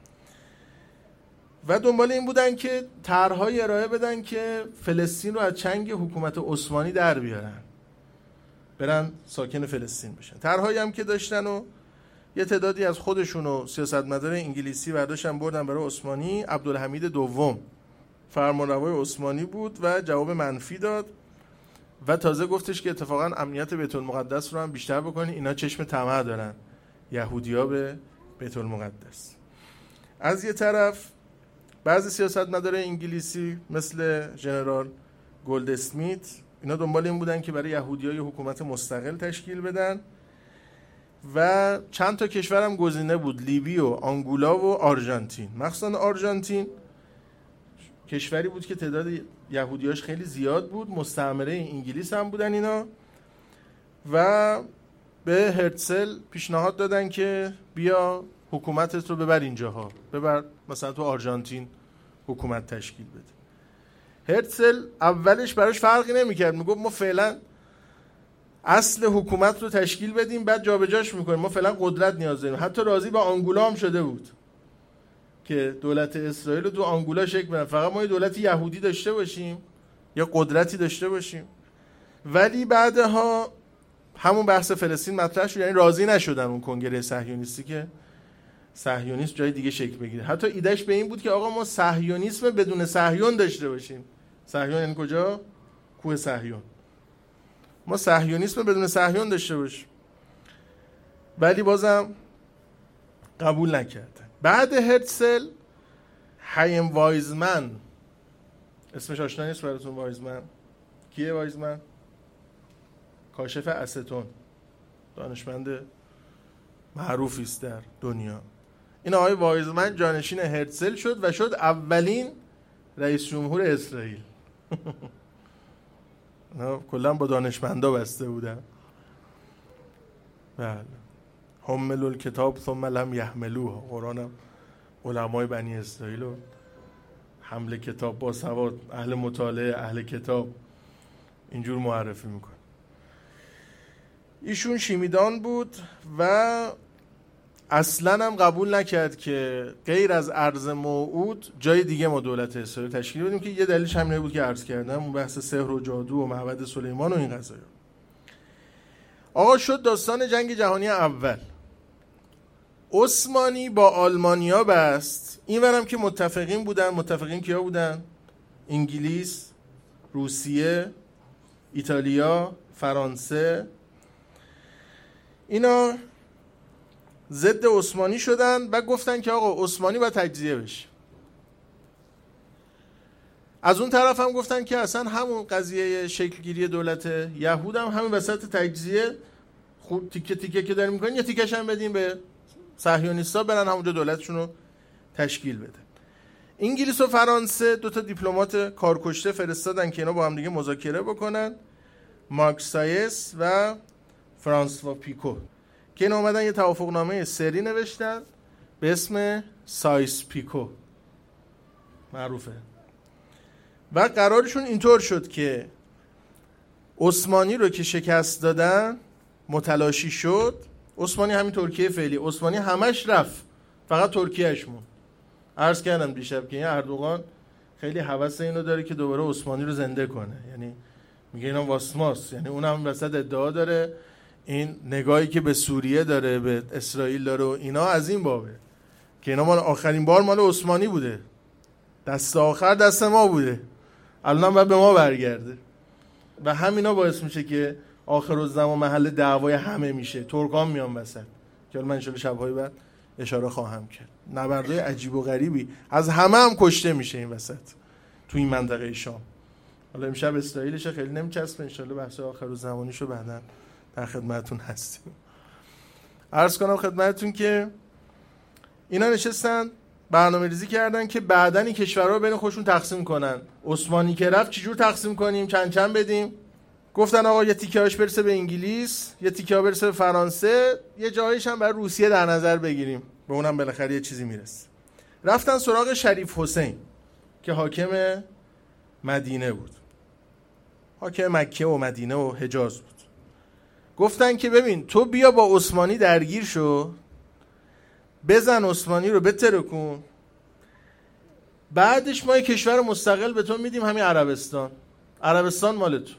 و دنبال این بودن که طرح‌های ارائه بدن که فلسطین رو از چنگ حکومت عثمانی در بیارن، برن ساکن فلسطین بشن. طرح‌هایی هم که داشتن و یه تعدادی از خودشون و سیاستمدار انگلیسی برداشتن بردن برای عثمانی. عبدالحمید دوم فرمانروای عثمانی بود و جواب منفی داد و تازه گفتش که اتفاقا امنیت بیت المقدس رو هم بیشتر بکنین، اینا چشم طمع دارن یهودی‌ها به بیت المقدس. از یه طرف بعضی سیاستمدارای انگلیسی مثل ژنرال گلدسمیت اینا دنبال این بودن که برای یهودی‌ها یه حکومت مستقل تشکیل بدن و چند تا کشورم گزینه بود، لیبی و آنگولا و آرژانتین. مخصوصا آرژانتین کشوری بود که تعداد یهودیاش خیلی زیاد بود، مستعمره انگلیس هم بودن اینا، و به هرتزل پیشنهاد دادن که بیا حکومتت رو ببر اینجاها، ببر مثلا تو آرژانتین حکومت تشکیل بده. هرتزل اولش براش فرقی نمی‌کرد، میگفت ما فعلا اصل حکومت رو تشکیل بدیم بعد جابجاش میکنیم، ما فعلا قدرت نیاز داریم. حتی راضی با آنگولا هم شده بود که دولت اسرائیل رو تو آنگولا شکل بدن، فقط ما یه دولت یهودی داشته باشیم یا قدرتی داشته باشیم. ولی بعدها همون بحث فلسطین مطرح شد، یعنی راضی نشدن اون کنگره صهیونیستی که صهیونیسم جای دیگه شکل بگیره. حتی ایدهش به این بود که آقا ما صهیونیسم بدون صهیون داشته باشیم. صهیون یعنی کجا؟ کوه صهیون. ما صهیونیسم بدون صهیون داشته باشیم. ولی بازم قبول نکردن. بعد هرتزل هایم وایزمن، اسمش آشنا نیست براتون؟ وایزمن کیه؟ وایزمن کاشف استون، دانشمند معروفی است در دنیا. این آقای وایزمن جانشین هرتزل شد و شد اولین رئیس جمهور اسرائیل. کلا با دانشمندا بسته بودن. بله، حملوا الکتاب ثم لم یحملوه. قرآن هم علمای بنی اسرائیل رو حمل کتاب با سواد، اهل مطالعه، اهل کتاب اینجور معرفی میکنه. ایشون شیمیدان بود و اصلا هم قبول نکرد که غیر از ارض موعود جای دیگه ما دولت اسرائیل تشکیل بدیم، که یه دلیلش همینه بود که عرض کردم، اون بحث سحر و جادو و معبد سلیمان و این قضایا. آقا شد داستان جنگ جهانی اول. عثمانی با آلمانیا بست. این ورم که متفقین بودن. متفقین کیا بودن؟ انگلیس، روسیه، ایتالیا، فرانسه. اینا ضد عثمانی شدن و گفتن که آقا عثمانی باید تجزیه بشه. از اون طرف هم گفتن که اصلا همون قضیه شکلگیری دولت یهود هم همین وسط تجزیه خود تیکه تیکه که داریم میکنن، یه تیکش هم بدیم به صهیونیستا برن همونجا دولتشون رو تشکیل بدن. انگلیس و فرانسه 2 دیپلمات کارکشته فرستادن که اینا با هم دیگه مذاکره بکنن، مارک سایس و فرانسوا پیکو، که اینا اومدن یه توافقنامه سری نوشتن به اسم سایس پیکو، معروفه. و قرارشون اینطور شد که عثمانی رو که شکست دادن، متلاشی شد. عثمانی همین ترکیه فعلی، عثمانی همش رفت، فقط ترکیهش موند. عرض کردم دیشب که این اردوغان خیلی هوس اینو داره که دوباره عثمانی رو زنده کنه، یعنی میگه اینا واسماس، یعنی اونم وسط ادعا داره این نگاهی که به سوریه داره، به اسرائیل داره و اینا از این بابه که اینا مال آخرین بار مال عثمانی بوده، دست آخر دست ما بوده، الان باید به ما برگرده. و همینا باعث میشه که آخرالزمان محل دعوای همه میشه. ترکان میان وسط که من ان شاءالله شب‌های بعد اشاره خواهم کرد. نبردهای عجیب و غریبی از همه هم کشته میشه این وسط تو این منطقه شام. حالا امشب اسرائیلش خیلی نمیچسبه، ان شاءالله بحث آخرالزمانیشو بعداً در خدمتتون هستیم. عرض کنم خدمتتون که اینا نشستن برنامه‌ریزی کردن که بعداً این کشورها رو بین خودشون تقسیم کنن. عثمانی که رفت چجور تقسیم کنیم، چند چند بدیم. گفتن آقا یه تیکه‌اش برسه به انگلیس، یه تیکه‌ها برسه به فرانسه، یه جایش هم برای روسیه در نظر بگیریم، به اونم بالاخره یه چیزی میرسه. رفتن سراغ شریف حسین که حاکم مدینه بود، حاکم مکه و مدینه و حجاز بود. گفتن که ببین تو بیا با عثمانی درگیر شو، بزن عثمانی رو بترکون، بعدش ما یه کشور مستقل به تو میدیم، همین عربستان. عربستان مال تو،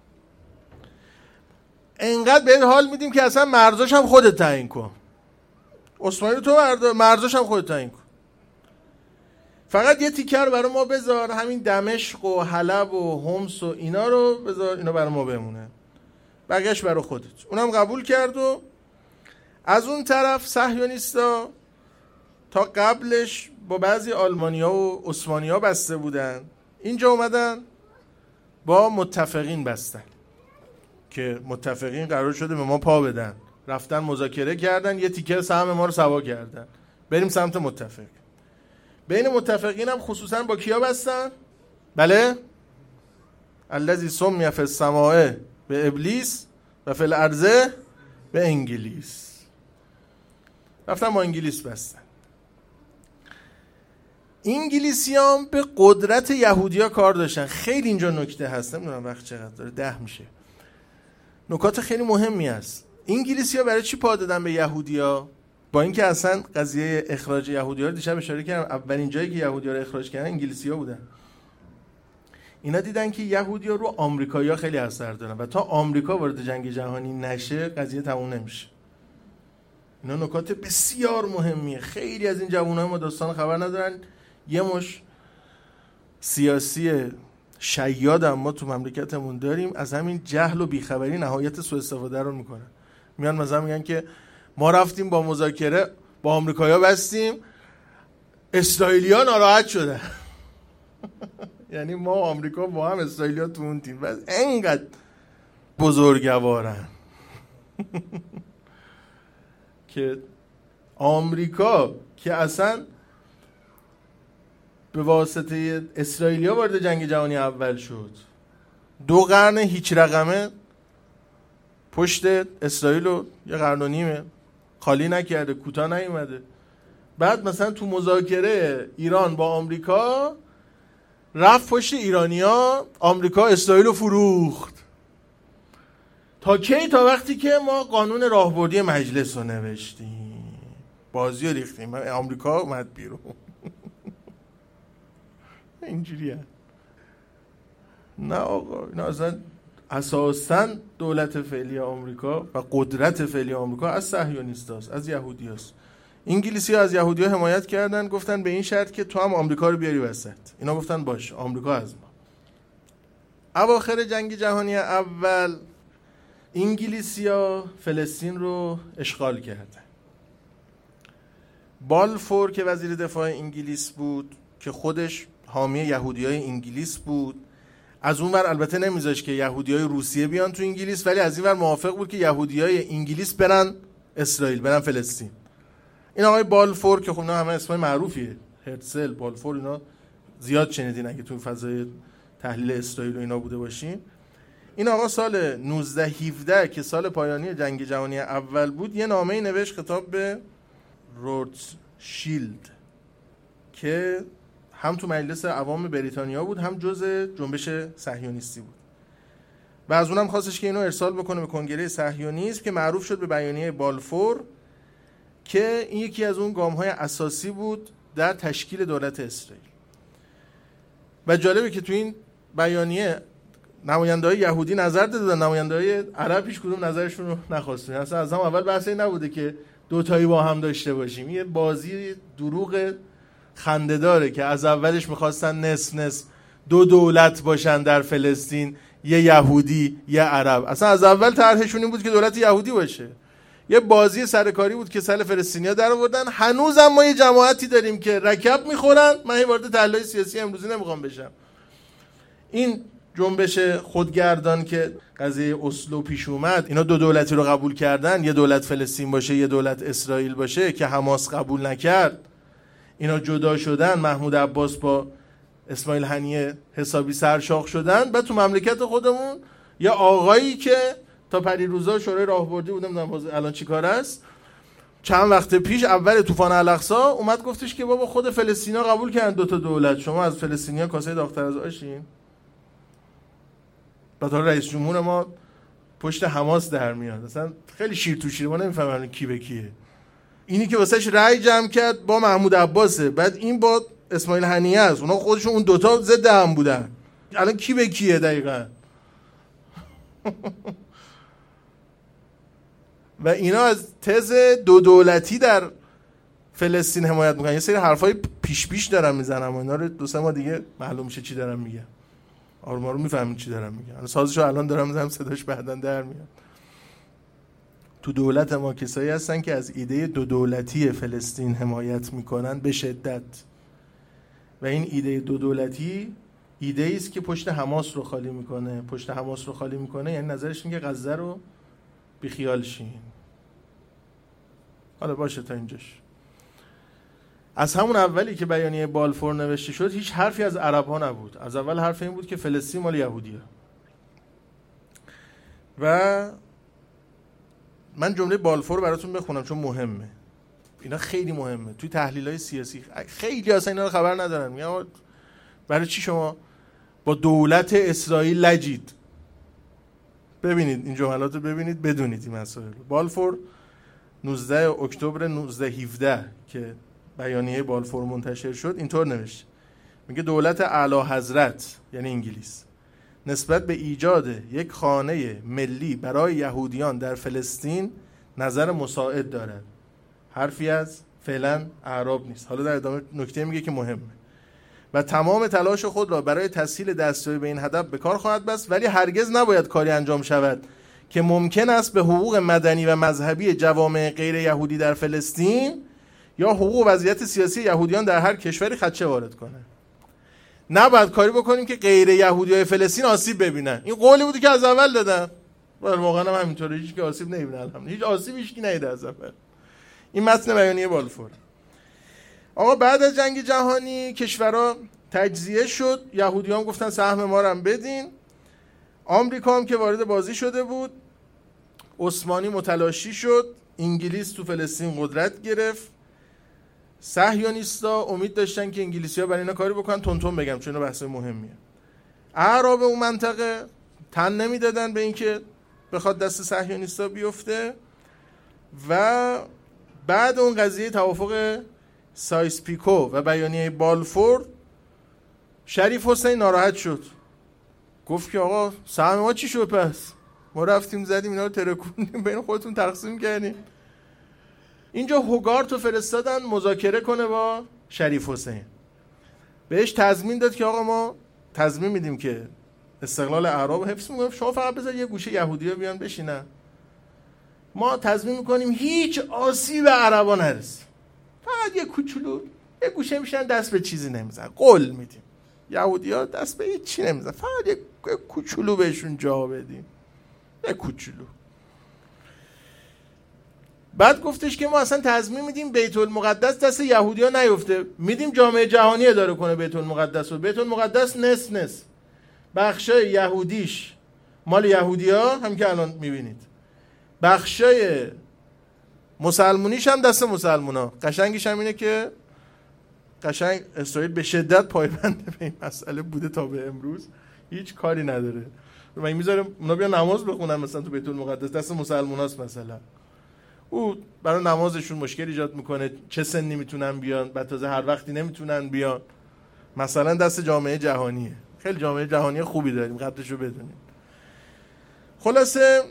انقدر بهت حال میدیم که اصلا مرزاش هم خودت تعیین کن. عثمانی رو تو مرزاش هم خودت تعیین کن، فقط یه تیکه رو برای ما بذار، همین دمشق و حلب و حمص و اینا رو بذار، اینا برای ما بمونه، بقیه‌اش برای خودت. اونم قبول کرد. و از اون طرف صهیونیستا تا قبلش با بعضی آلمانیا و عثمانیا بسته بودن، اینجا اومدن با متفقین بستن که متفقین قرار شده به ما پا بدن، رفتن مذاکره کردن، یه تیکه سهم ما رو سوا کردن، بریم سمت متفق. بین متفقین هم خصوصا با کیا بستن؟ بله، الذی سمی فی السماء به ابلیس و فی الارض به انگلیس. رفتن با انگلیس بستن. انگلیسیام به قدرت یهودیا کار داشتن. خیلی اینجا نکته هست، نمیدونم وقت چقدر داره، 10 میشه. نکات خیلی مهمی است. انگلیسی‌ها برای چی پا دادن به یهودیا؟ با اینکه اصلا قضیه اخراج یهودی‌ها رو دیشب اشاره کردم، اولین جایی که یهودی‌ها رو اخراج کردن انگلیسی‌ها بودن. اینا دیدن که یهودی‌ها رو آمریکایی‌ها خیلی اثر دارن و تا آمریکا وارد جنگ جهانی نشه قضیه تموم نمیشه. اینا نکات بسیار مهمیه. خیلی از این جوان‌ها ما داستان خبر ندارن. یه مش سیاسی شیاد هم ما تو مملکتمون داریم، از همین جهل و بیخبری نهایت سوء استفاده رو میکنن. میان مثلا میگن که ما رفتیم با مذاکره با آمریکایی‌ها بستیم، اسرائیلی‌ها ناراحت شدن. یعنی ما آمریکا با هم، اسرائیلی‌ها تو اون تیم. بس اینقدر بزرگوارن که آمریکا که اصلا به واسطه اسرائیلیا وارد جنگ جهانی اول شد، 2 قرن هیچ رقمه پشت اسرائیل رو 1 قرن و نیمه خالی نکرده، کوتاه نیومده. بعد مثلا تو مذاکره ایران با آمریکا رفت پشت ایرانیا، آمریکا اسرائیل رو فروخت. تا کی؟ تا وقتی که ما قانون راهبردی مجلس رو نوشتیم، بازی رو ریختیم، آمریکا اومد بیرون. اینجوریه. نه آقا، اینا اصلا اساساً دولت فعلی آمریکا و قدرت فعلی آمریکا از صهیونیستاست، از یهودیاست. انگلیسی‌ها از یهودی‌ها حمایت کردن، گفتن به این شرط که تو هم آمریکا رو بیاری وسط. اینا گفتن باش، آمریکا از ما. اواخر جنگ جهانی اول انگلیسی‌ها فلسطین رو اشغال کردن. بالفور که وزیر دفاع انگلیس بود که خودش حامی یهودیای انگلیس بود، از اون ور البته نمیذاش که یهودیای روسیه بیان تو انگلیس، ولی از این ور موافق بود که یهودیای انگلیس برن اسرائیل، برن فلسطین. این آقای بالفور که خب اینا همه اسمای معروفیه، هرتزل، بالفور، اینا زیاد شنیدین اگه تو فضای تحلیل اسرائیل و اینا بوده باشین. این آقا سال 1917 که سال پایانی جنگ جهانی اول بود، یه نامه‌ای نوشت خطاب به روتشیلد که هم تو مجلس عوام بریتانیا بود، هم جزء جنبش صهیونیستی بود. و از اونم خواستش که اینو ارسال بکنه به کنگره صهیونیسم که معروف شد به بیانیه بالفور، که این یکی از اون گام‌های اساسی بود در تشکیل دولت اسرائیل. و جالبه که تو این بیانیه نماینده‌های یهودی نظر دادن، نماینده‌های عرب هیچ کدوم نظرشون رو نخواستن. اصلا از هم اول بحثی نبوده که دو تایی با هم داشته باشیم. یه بازی دروغ خنده‌داره که از اولش می‌خواستن نصف دو دولت باشن در فلسطین، یه یهودی یه عرب. اصلا از اول طرحشون این بود که دولت یهودی باشه. یه بازی سرکاری بود که سال فلسطینیا در آوردن. هنوزم ما یه جماعتی داریم که رکب میخورن. من وارد تحلیل سیاسی امروزی نمیخوام بشم. این جنبش خودگردان که قضیه اسلو پیش اومد، اینا دو دولتی رو قبول کردن، یه دولت فلسطین باشه یه دولت اسرائیل باشه، که حماس قبول نکرد. اینا جدا شدن، محمود عباس با اسماعیل هنیه حسابی سرشاخ شدن. بعد تو مملکت خودمون یا آقایی که تا پریروزا شورای راهبردی بودم، نمیدونم الان چیکار است، چند وقت پیش اول طوفان الاقصی اومد گفتش که بابا خود فلسطینیا قبول کردن دو تا دولت، شما از فلسطینیا کاسه داغ‌تر از آشین. بعد رئیس جمهور ما پشت حماس در میاد. مثلا خیلی شیر تو شیر، ما نمیفهمیم کی به کیه. اینی که واسش رأی جمع کرد با محمود عباسه، بعد این با اسماعیل هنیه است. اونا خودشون اون دوتا ضد هم بودن. الان کی به کیه دقیقاً؟ و اینا از تز دو دولتی در فلسطین حمایت میکنن. یه سری حرفای پیش دارن میزنن و اینا رو دو سه ماه دیگه معلوم میشه چی دارن میگن. آروم آروم میفهمین چی دارن میگن. سازشو الان دارم میزنم، صداش بعدن در میاد. تو دولت ما کسایی هستن که از ایده دو دولتی فلسطین حمایت میکنن به شدت. و این ایده دو دولتی ایده است که پشت حماس رو خالی میکنه. پشت حماس رو خالی میکنه یعنی نظرش اینه که غزه رو بیخیال شین. حالا باشه تا اینجاش. از همون اولی که بیانیه بالفور نوشته شد هیچ حرفی از عرب ها نبود. از اول حرف این بود که فلسطین مال یهودیه. و من جمله بالفور براتون بخونم چون مهمه. اینا خیلی مهمه توی تحلیل‌های سیاسی. خیلی اصلا اینا رو خبر ندارن. میگن برای چی شما با دولت اسرائیل لجید؟ ببینید این جملات رو ببینید، بدونید این مسائل. بالفور 19 اکتبر 1917 که بیانیه بالفور منتشر شد اینطور نوشت. میگه دولت اعلی حضرت یعنی انگلیس نسبت به ایجاد یک خانه ملی برای یهودیان در فلسطین نظر مساعد دارد. حرفی از فعلا اعراب نیست. حالا در ادامه نکته میگه که مهمه. و تمام تلاش خود را برای تسهیل دستیابی به این هدف به کار خواهد بست، ولی هرگز نباید کاری انجام شود که ممکن است به حقوق مدنی و مذهبی جوامع غیر یهودی در فلسطین یا حقوق و وضعیت سیاسی یهودیان در هر کشوری خدشه وارد کنه. نباید کاری بکنیم که غیر یهودیای فلسطین آسیب ببینن. این قولی بودی که از اول دادن. واقعا هم همینطوره، هیچ که آسیب نمیبینه. الحمدلله هیچ آسیبی هیچ کی ندیده از اول. این متن بیانیه بالفور. آقا بعد از جنگ جهانی کشورها تجزیه شد. یهودیان گفتن سهم ما رو هم بدین. آمریکا هم که وارد بازی شده بود. عثمانی متلاشی شد. انگلیس تو فلسطین قدرت گرفت. صهیونیستا امید داشتن که انگلیسی‌ها برای اینا کاری بکنن. تونتون بگم چون اینا بحث مهمیه. اعراب اون منطقه تن نمیدادن به اینکه بخواد دست صهیونیستا بیفته. و بعد اون قضیه توافق سایس-پیکو و بیانیه بالفور شریف حسین ناراحت شد. گفت که آقا سهم ما چی شد پس؟ ما رفتیم زدیم اینا رو ترکوندیم بین خودتون تقسیم کردیم. اینجا هوگارت رو فرستادن مذاکره کنه با شریف حسین. بهش تضمین داد که آقا ما تضمین میدیم که استقلال اعراب رو حفظ میکنیم، شما فقط بذار یه گوشه یهودی‌ها بیان بشینن، ما تضمین میکنیم هیچ آسیب به عربا نرسه، فقط یه کوچولو یه گوشه میشن دست به چیزی نمیزن، قول میدیم یهودی‌ها دست به هیچ چی نمیزن، فقط یه کوچولو بهشون جا بدیم، یه کوچولو. بعد گفتش که ما اصلا تضمین میدیم بیت المقدس دست یهودی‌ها نیفته، میدیم جامعه جهانی اداره کنه بیت المقدس رو. بیت المقدس نصف بخشای یهودیش مال یهودی‌ها هم که الان میبینید، بخشای مسلمونیش هم دست مسلمونا. قشنگیش هم اینه که قشنگ اسرائیل به شدت پایبند به این مسئله بوده تا به امروز، هیچ کاری نداره. من میذارم اونا بیان نماز بخونن مثلا تو بیت المقدس، دست مسلموناست مثلا، او برای نمازشون مشکل ایجاد میکنه، چه سنی میتونن بیان، بعد تازه هر وقتی نمیتونن بیان، مثلا دست جامعه جهانیه. خیلی جامعه جهانی خوبی داریم، قدرشو بدونیم. خلاصه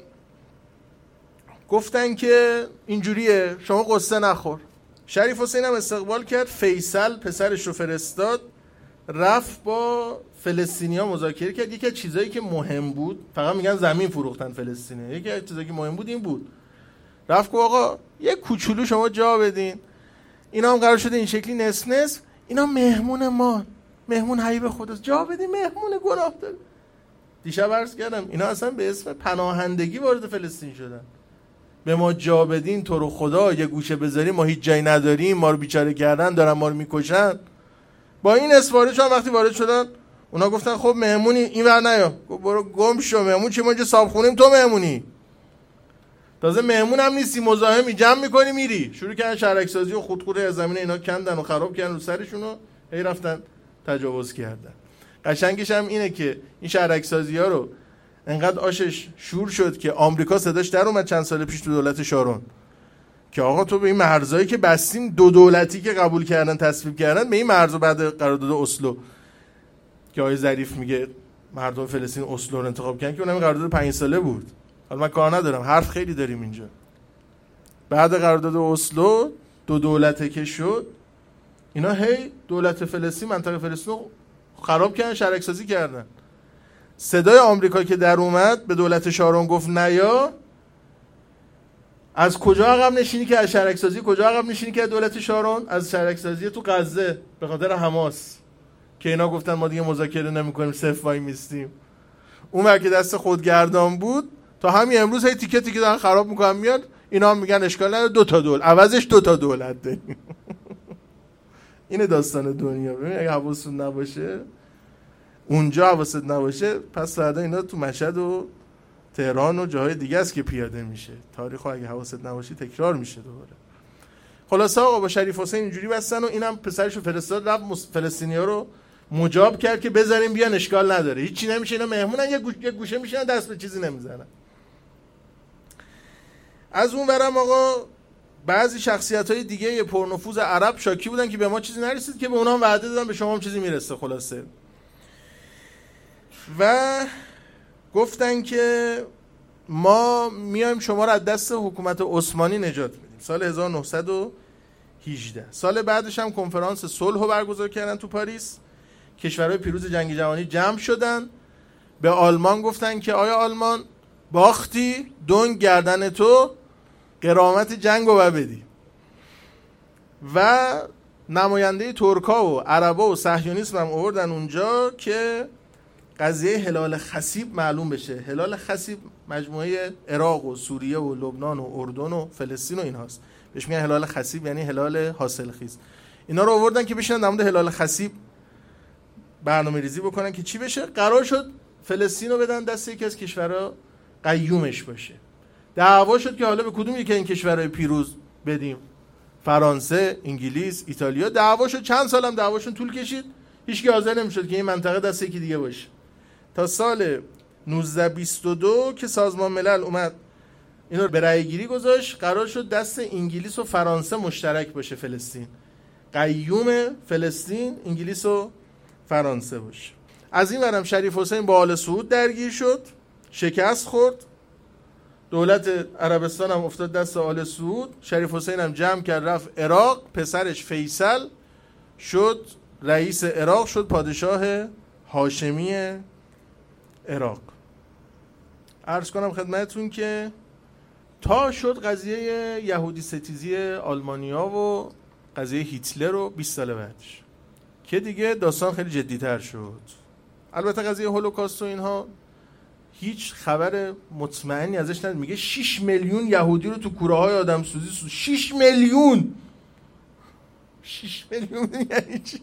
گفتن که اینجوریه، شما قصه نخور. شریف حسین هم استقبال کرد، فیصل پسرش رو فرستاد، رفت با فلسطینی‌ها مذاکره کرد. یکی از چیزایی که مهم بود، فقط میگن زمین فروختن فلسطینی‌ها، یکی از چیزایی که مهم بود این بود، رفت که آقا یه کوچولو شما جا بدین، اینا هم قرار شده این شکلی نصف نصف، اینا مهمون ما، مهمون حبیب خداست، جا بدین، مهمون گناه داره. دیشب عرض کردم اینا اصلا به اسم پناهندگی وارد فلسطین شدن، به ما جا بدین، تو رو خدا یه گوشه بذاریم، ما هیچ جایی نداریم، ما رو بیچاره کردن، دارن ما رو میکشن. با این اسوارش هم وقتی وارد شدن اونا گفتن خب مهمونی این ور نیا، برو گم شو، مهمون چی، ما اینجا صابخونیم، تو مهمونی، تازه مهمون هم نیستی، مزاحمی، جمع میکنی میری. شروع کردن شهرک سازی و خودخوره از زمین اینا کندن و خراب کردن رو سرشون و هی رفتن تجاوز کردن. قشنگش هم اینه که این شهرک سازی ها رو انقدر آشش شور شد که آمریکا صداش در اومد چند سال پیش تو دولت شارون که آقا تو به این مرزایی که بستیم، دو دولتی که قبول کردن تصویب کردن، به این مرزو بعد قرارداد اسلو که آقای ظریف میگه مردم فلسطین اسلو رو انتخاب کردن که اونم قرارداد 5 ساله بود. حالا من کار ندارم، حرف خیلی داریم اینجا. بعد قرارداد اسلو دو دولته که شد، اینا هی دولت فلسطین، منطقه فلسطین رو خراب کردن، شهرک سازی کردن. صدای آمریکا که در اومد به دولت شارون گفت نیا، از کجا عقب نشینی که از شهرک سازی، کجا عقب نشینی که از دولت شارون، از شهرک سازی تو غزه به خاطر حماس که اینا گفتن ما دیگه مذاکره نمی‌کنیم، صفر وای میستیم. اون وقت که دست خودگردان بود تا همین امروز هی تیکه تیکه دارن خراب میکنن میاد، اینا هم میگن اشکال نداره، 2 تا دولت عوضش 2 تا دولت داریم. اینه داستان دنیا. ببین اگه حواست نباشه، اونجا حواست نباشه، پس فردا اینا تو مشهد و تهران و جاهای دیگه است که پیاده میشه. تاریخو اگه حواست نباشه تکرار میشه دوباره. خلاص آقا با شریف حسین اینجوری بستن و اینم پسرشو فرستاد رفت فلسطینی‌ها رو مجاب کرد که بذاریم بیان، اشکال نداره، هیچی نمیشه، اینا مهمونن، یه گوشه میشینن، دست به چیزی نمیزنن. از اون ورم آقا بعضی شخصیت‌های دیگه پرنفوذ عرب شاکی بودن که به ما چیزی نرسید، که به اونها وعده دادن به شما هم چیزی میرسه. خلاصه و گفتن که ما میایم شما رو از دست حکومت عثمانی نجات میدیم. سال 1918 سال بعدش هم کنفرانس صلح رو برگزار کردن تو پاریس. کشورهای پیروز جنگ جهانی جمع شدن، به آلمان گفتن که آیا آلمان باختی، دنگ گردن تو، غرامت جنگ رو بدی. و نماینده ترکا و عربا و صهیونیسم هم آوردن اونجا که قضیه هلال خصیب معلوم بشه. هلال خصیب مجموعه عراق و سوریه و لبنان و اردن و فلسطین و اینهاست، بهش میگن هلال خصیب، یعنی هلال حاصلخیز. اینا رو آوردن که بشینن در مورد هلال خصیب برنامه‌ریزی بکنن که چی بشه. قرار شد فلسطین رو بدن دست یکی از کشورها قیومش باشه. دعوا شد که حالا به کدوم یکی این کشورهای پیروز بدیم، فرانسه، انگلیس، ایتالیا. دعوا شد، چند سالم دعواشون طول کشید، هیچ کی حاضر نمیشد که این منطقه دست یکی دیگه باشه. تا سال 1922 که سازمان ملل اومد اینو رو به رأی گیری گذاشت، قرار شد دست انگلیس و فرانسه مشترک باشه فلسطین، قیوم فلسطین انگلیس و فرانسه باشه. از این ورم شریف حسین با آل سعود درگیر شد، شکست خورد. دولت عربستان هم افتاد دست آل سعود. شریف حسین هم جمع کرد رفت عراق. پسرش فیصل شد رئیس عراق، شد پادشاه هاشمی عراق. عرض کنم خدمتتون که تا شد قضیه یهودی ستیزی آلمانیا و قضیه هیتلر رو 20 سال بعدش که دیگه داستان خیلی جدی‌تر شد. البته قضیه هولوکاست و اینها هیچ خبر مطمئنی ازش نداره. میگه 6 میلیون یهودی رو تو کوره‌های آدمسوزی 6 میلیون 6 میلیون یعنی چی؟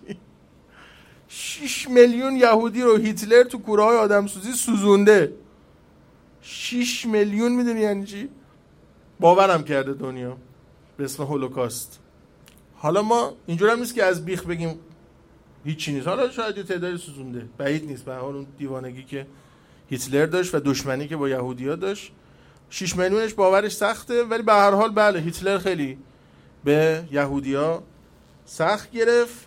6 میلیون یهودی رو هیتلر تو کوره‌های آدمسوزی سوزونده. 6 میلیون میدونی یعنی چی؟ باورم کرده دنیا به اسم هولوکاست. حالا ما اینجور هم نیست که از بیخ بگیم هیچی نیست. حالا شاید یه تعدادی سوزونده، بعید نیست. به هر حال اون دیوانگی که هیتلر داشت و دشمنی که با یهودی‌ها داشت 6 میلیونش باورش سخته، ولی به هر حال بله هیتلر خیلی به یهودی‌ها سخت گرفت.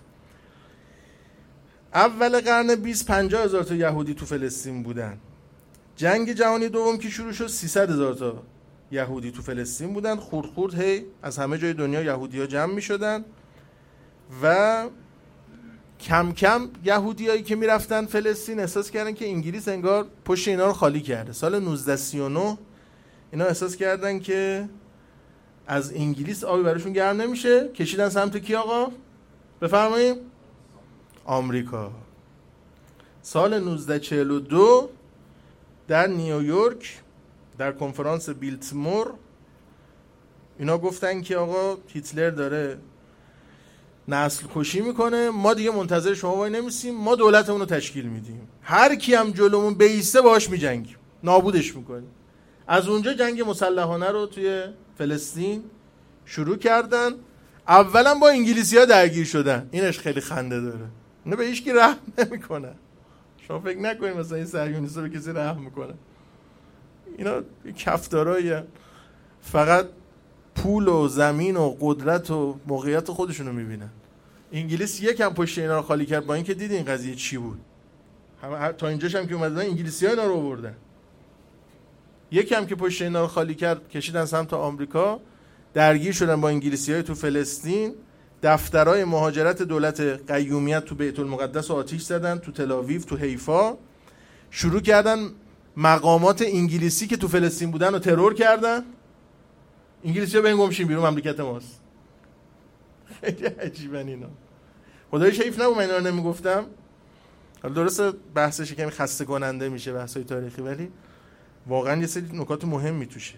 اول قرن 20 50,000 تا یهودی تو فلسطین بودن. جنگ جهانی دوم که شروع شد 300,000 تا یهودی تو فلسطین بودن. خورد خورد هی از همه جای دنیا یهودی‌ها جمع می‌شدن و کم کم یهودیایی که میرفتن فلسطین احساس کردن که انگلیس انگار پشت اینا رو خالی کرده. سال 1939 اینا احساس کردن که از انگلیس آبی براشون گرم نمیشه، کشیدن سمت کی آقا؟ بفرمایید. آمریکا. سال 1942 در نیویورک در کنفرانس بیلتمور اینا گفتن که آقا هیتلر داره نسل کشی میکنه، ما دیگه منتظر شما وای نمیسیم، ما دولتمون رو تشکیل میدیم، هر کی هم جلومون بیسته باش میجنگیم، نابودش میکنیم. از اونجا جنگ مسلحانه رو توی فلسطین شروع کردن. اولا با انگلیسی‌ها درگیر شدن. اینش خیلی خنده داره. اینا به هیچ کی رحم نمیکنن. شما فکر نکنید مثلا این صهیونیست‌ها به کسی رحم میکنن. اینا کفتارایی فقط پول و زمین و قدرت و موقعیت خودشونو میبینن. انگلیس یکم پشت اینا رو خالی کرد، با اینکه دیدین قضیه چی بود. تا اینجاش هم که اومدن انگلیسی‌ها اینا رو آوردن. یکم که پشت اینا رو خالی کرد کشیدن سمت آمریکا، درگیر شدن با انگلیسی‌های تو فلسطین. دفترای مهاجرت دولت قیومیت تو بیت المقدس آتش زدن، تو تل‌آویو، تو حیفا. شروع کردن مقامات انگلیسی که تو فلسطین بودن رو ترور کردن. انگلیسی‌ها به این گمشین بیرون مملکت ماست. خیلی عجیبن اینا. خدایش حیف نبود من اینا رو نمیگفتم. حالا درسته بحثش کمی خسته کننده میشه بحث‌های تاریخی، ولی واقعا یه سری نکات مهمی توشه.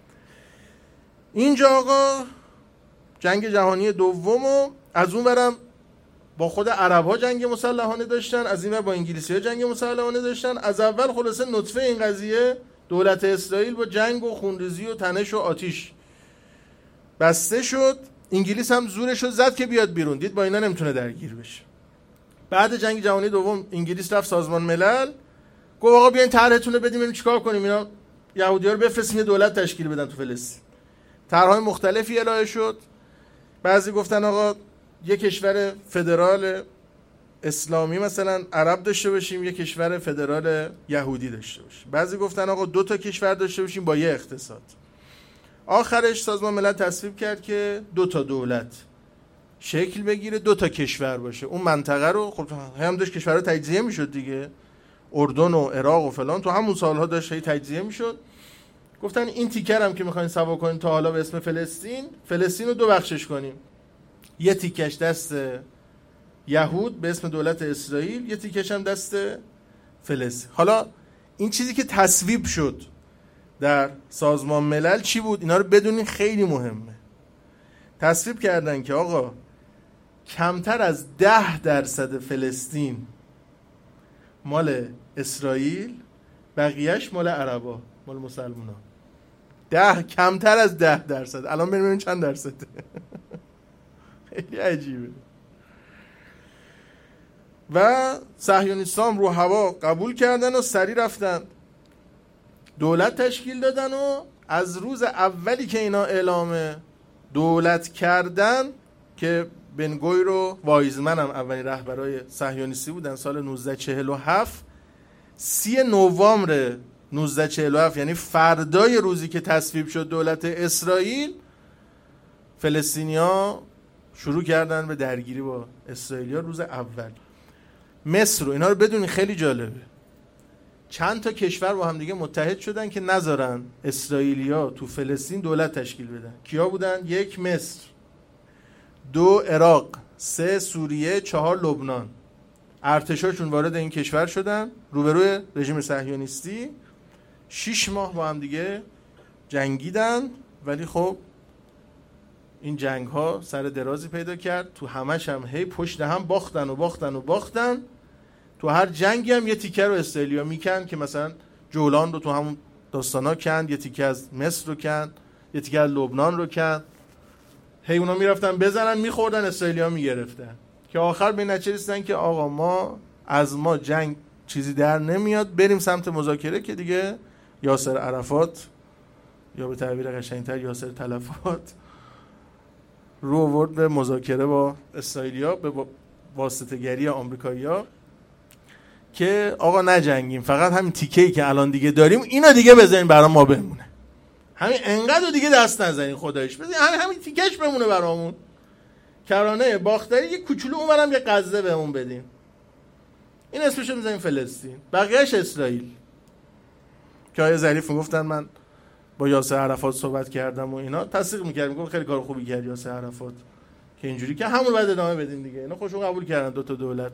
اینجا آقا جنگ جهانی دومو از اون برم با خود عرب‌ها جنگ مسلحانه داشتن، از این ور با انگلیسی‌ها جنگ مسلحانه داشتن. از اول خلاصه نطفه این قضیه دولت اسرائیل با جنگ و خونریزی و تنش و آتش بسته شد. انگلیس هم زورش رو زد که بیاد بیرون، دید با اینا نمیتونه درگیر بشه. بعد جنگ جهانی دوم انگلیس رفت سازمان ملل، گفت آقا بیاین طرحتون رو بدیم، ببینیم چیکار کنیم، اینا یهودی‌ها رو بفرستیم یه دولت تشکیل بدن تو فلسطین. طرح‌های مختلفی ارائه شد. بعضی گفتن آقا یک کشور فدرال اسلامی مثلا عرب داشته باشیم، یک کشور فدرال یهودی داشته باشیم. بعضی گفتن آقا 2 تا کشور داشته باشیم با یه اقتصاد. آخرش سازمان ملل تصویب کرد که 2 تا دولت شکل بگیره، 2 تا کشور باشه. اون منطقه رو خب هم داشت کشورها تجزیه میشد دیگه، اردن و عراق و فلان تو همون سالها داشت تجزیه میشد. گفتن این تیکر هم که میخواین سوا کنین تا حالا به اسم فلسطین رو 2 بخشش کنیم، یه تیکش دست یهود به اسم دولت اسرائیل، یه تیکش هم دست فلسطین. حالا این چیزی که تصویب شد در سازمان ملل چی بود؟ اینا رو بدونین، خیلی مهمه. تصویب کردن که آقا کمتر از 10% فلسطین مال اسرائیل، بقیهش مال عربا، مال مسلمونا. کمتر از 10%. الان ببینیم چند درصده. خیلی عجیبه. و صهیونیستان رو هوا قبول کردن و سری رفتن دولت تشکیل دادن و از روز اولی که اینا اعلام دولت کردن که بن گویر و وایزمن هم اولین رهبرای صهیونیستی بودن سال 1947، 30 نوامبر 1947 یعنی فردای روزی که تصویب شد دولت اسرائیل، فلسطینیا شروع کردن به درگیری با اسرائیلیا. روز اول مصر رو، اینا رو بدونی خیلی جالبه، چند تا کشور با هم دیگه متحد شدن که نذارن اسرائیلیا تو فلسطین دولت تشکیل بدن. کیا بودن؟ 1 مصر، 2 عراق، 3 سوریه، 4 لبنان. ارتشاشون وارد این کشور شدن روبروی رژیم صهیونیستی، 6 ماه با هم دیگه جنگیدن. ولی خب این جنگ ها سر درازی پیدا کرد، تو همش هم هی پشت هم باختن. تو هر جنگی هم یه تیکه رو اسرائیلیا میکن، که مثلا جولان رو تو همون داستانا کند، یه تیکه از مصر رو کند، یه تیکه از لبنان رو کند. هی اونا میرفتن بزنن میخوردن، اسرائیلیا میگرفتن، که آخر به نتیجه رسیدن که آقا از ما جنگ چیزی در نمیاد، بریم سمت مذاکره، که دیگه یاسر عرفات یا به تعبیر قشنگتر یاسر تلفات رو آورد به مذاکره با اسرائیلیا به واسطه‌گری آمریکایی‌ها که آقا نجنگیم، فقط همین تیکه‌ای که الان دیگه داریم اینا دیگه بزنین برای ما بمونه، همین انقدر دیگه دست نزنین، خدایش بزنین همین تیکش بمونه برامون، کرانه باختری یه کوچولو اونورم یه غزه بهمون بدین، این اسمشو میذاریم فلسطین، بقیه‌اش اسرائیل. که آیه ظریف میگفتن من با یاسر عرفات صحبت کردم و اینا، تصدیق می‌کرد، میگفت خیلی کار خوبی کرد یاسر عرفات که اینجوری که همون بعد ادامه بدین دیگه. اینا خودشون قبول کردن 2 تا دولت.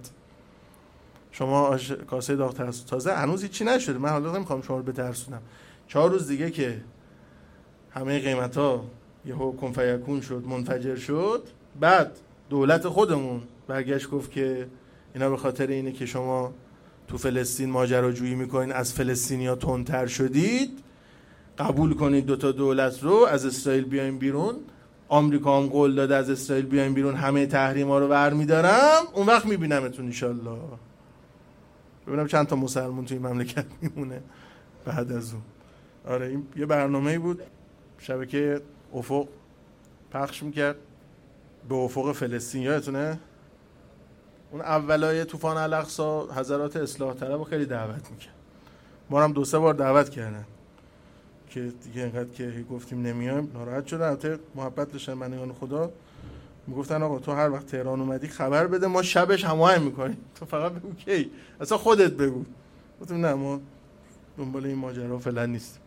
شما کاسه داغ تازه هنوز هیچی نشده، من حالا نمیخوام شما رو بترسونم. 4 روز دیگه که همه قیمتا یهو کن فیکون شد، منفجر شد، بعد دولت خودمون برگشت گفت که اینا به خاطر اینه که شما تو فلسطین ماجراجویی میکنین، از فلسطینیا تندتر شدید، قبول کنید 2 تا دولت رو، از اسرائیل بیاین بیرون. آمریکا هم قول داده از اسرائیل بیاین بیرون، همه تحریما رو برمی‌دارم، اون وقت میبینمتون ان شاءالله. ببینم چند تا مسلمون توی مملکت میمونه بعد از اون. آره این یه برنامه‌ای بود شبکه افق پخش میکرد به افق فلسطین، یادتونه؟ اون اولای طوفان الاقصی حضرات اصلاح طلب رو خیلی دعوت میکرد، ما هم 2-3 بار دعوت کردن که دیگه اینقدر که گفتیم نمیایم ناراحت شدن. البته محبت داشتن بندگان خدا، میگفتن آقا تو هر وقت تهران اومدی خبر بده، ما شبش هماهنگ میکنیم، تو فقط بگو کی، اصلا خودت بگو. گفتم نه ما دنبال این ماجرا فعلا نیستیم.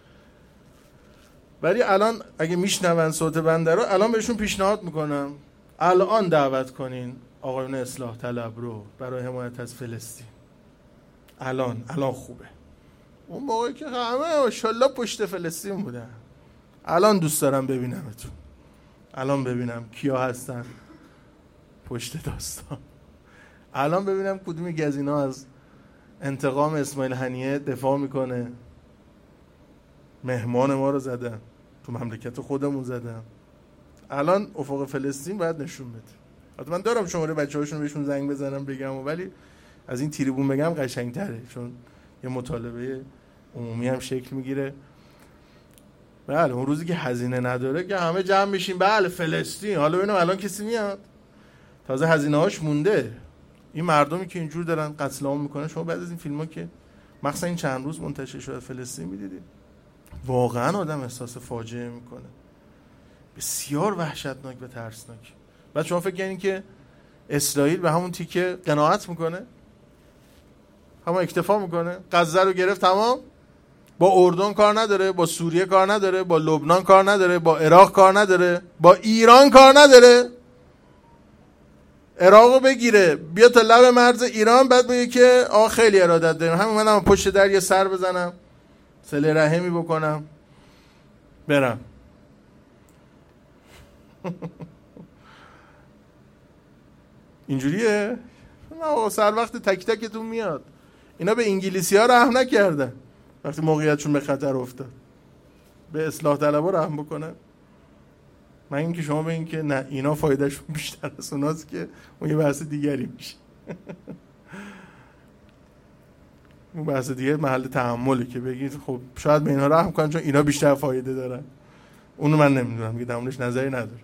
ولی الان اگه میشنون صوت بنده رو، الان بهشون پیشنهاد میکنم الان دعوت کنین آقایون اصلاح طلب رو برای حمایت از فلسطین. الان خوبه. اون موقعی که همه ماشاءالله پشت فلسطین بودن، الان دوست دارم ببینمتون، الان ببینم کیا هستن پشت داستان، الان ببینم کدومی از اینا از انتقام اسماعیل هنیه دفاع میکنه. مهمان ما رو زدن، تو مملکت خودمون زدن، الان افق فلسطین باید نشون بده. البته من دارم شماره بچه‌هاشون بهشون زنگ بزنم بگم، ولی از این تریبون بگم قشنگ‌تره، چون یه مطالبه عمومی هم شکل میگیره. بله اون روزی که هزینه نداره که همه جمع میشیم بله فلسطین، حالا ببینم الان کسی میاد، تازه هزینه هاش مونده. این مردمی که اینجور دارن قتل عام میکنن، شما بعد از این فیلم‌ها که مخصوصا این چند روز منتشر شده فلسطین میدیدید، واقعا آدم احساس فاجعه میکنه، بسیار وحشتناک و ترسناک. بعد شما فکر کنین که اسرائیل به همون تیکه قناعت میکنه، همون اکتفا میکنه، غزه رو گرفت تمام، با اردن کار نداره، با سوریه کار نداره، با لبنان کار نداره، با عراق کار نداره، با ایران کار نداره. عراقو بگیره بیا تا لب مرز ایران، بعد بگه که آ خیلی ارادت داریم، همین منم پشت در یه سر بزنم، صله رحمی بکنم، برم. اینجوریه؟ نه سر وقت تک تکتون میاد. اینا به انگلیسی ها رحم نکردن وقتی موقعیتشون به خطر افتاد، به اصلاح طلبا رحم بکنن. من اینکه شما بگین که نه اینا فایدهشون بیشتر از اوناست، که اون یه بحث دیگری میشه. اون بحث دیگه محل تأمله که بگید خب شاید به اینا رحم کنن چون اینا بیشتر فایده دارن. اونو من نمیدونم که درمونش نظری نداره.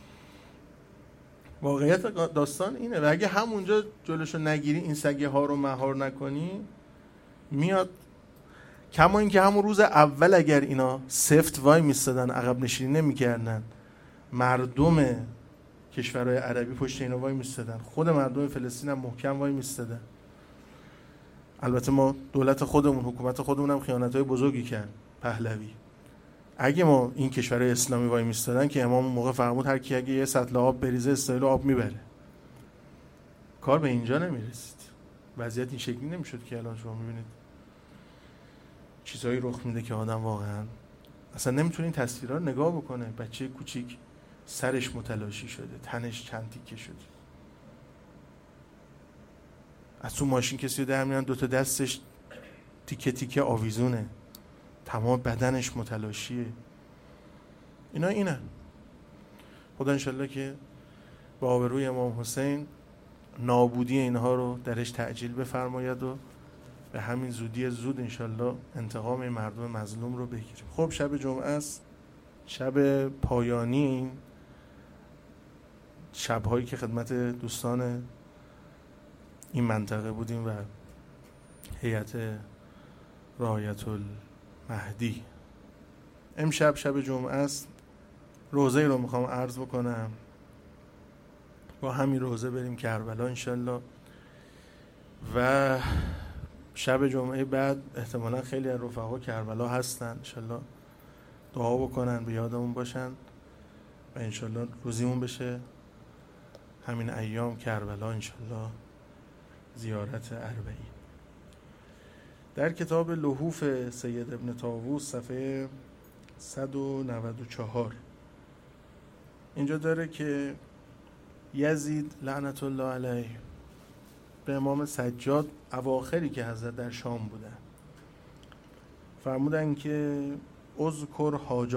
واقعیت داستان اینه و اگه همونجا جلوشو نگیری، این سگه ها رو مهار نکنی، میاد کما اینکه همون روز اول اگر اینا سفت وای میستادن، عقب نشینی نمیکردن، مردم کشورهای عربی پشت اینا وای میستادن، خود مردم فلسطین هم محکم وای میستادن. البته ما دولت خودمون، حکومت خودمون هم خیانت‌های بزرگی کرد، پهلوی. اگه ما این کشورهای اسلامی وای میستادن که امام اون موقع فرمود هر کی اگه یه سطل آب بریزه اسرائیل آب میبره، کار به اینجا نمیرسید، وضعیت این شکلی نمیشد که الان شما میبینید چیزایی رخ میده که آدم واقعا اصلا نمیتونه این تصویرها رو نگاه بکنه. بچه کوچیک سرش متلاشی شده، تنش چند تیکه شده، از تو ماشین کسی رو در میان 2 تا دستش تیکه تیکه آویزونه، تمام بدنش متلاشیه. اینه خدا انشالله که با آبروی امام حسین نابودی اینها رو درش تعجیل بفرماید و به همین زودی زود انشالله انتقام این مردم مظلوم رو بگیریم. خب شب جمعه است، شب پایانی این شب‌هایی که خدمت دوستان این منطقه بودیم و هیئت رعایت المهدی. امشب شب جمعه است، روزه رو میخوام عرض بکنم، با همین روزه بریم کربلا انشالله. و شب جمعه بعد احتمالا خیلی از رفقا کربلا هستن، انشالله دعا بکنن به یادمون باشن و انشالله روزیمون بشه همین ایام کربلا انشالله زیارت اربعین. در کتاب لحوف سید ابن طاووس صفحه 194 اینجا داره که یزید لعنت الله علیه به امام سجاد اواخری که حضرت در شام بودن فرمودن که اذکر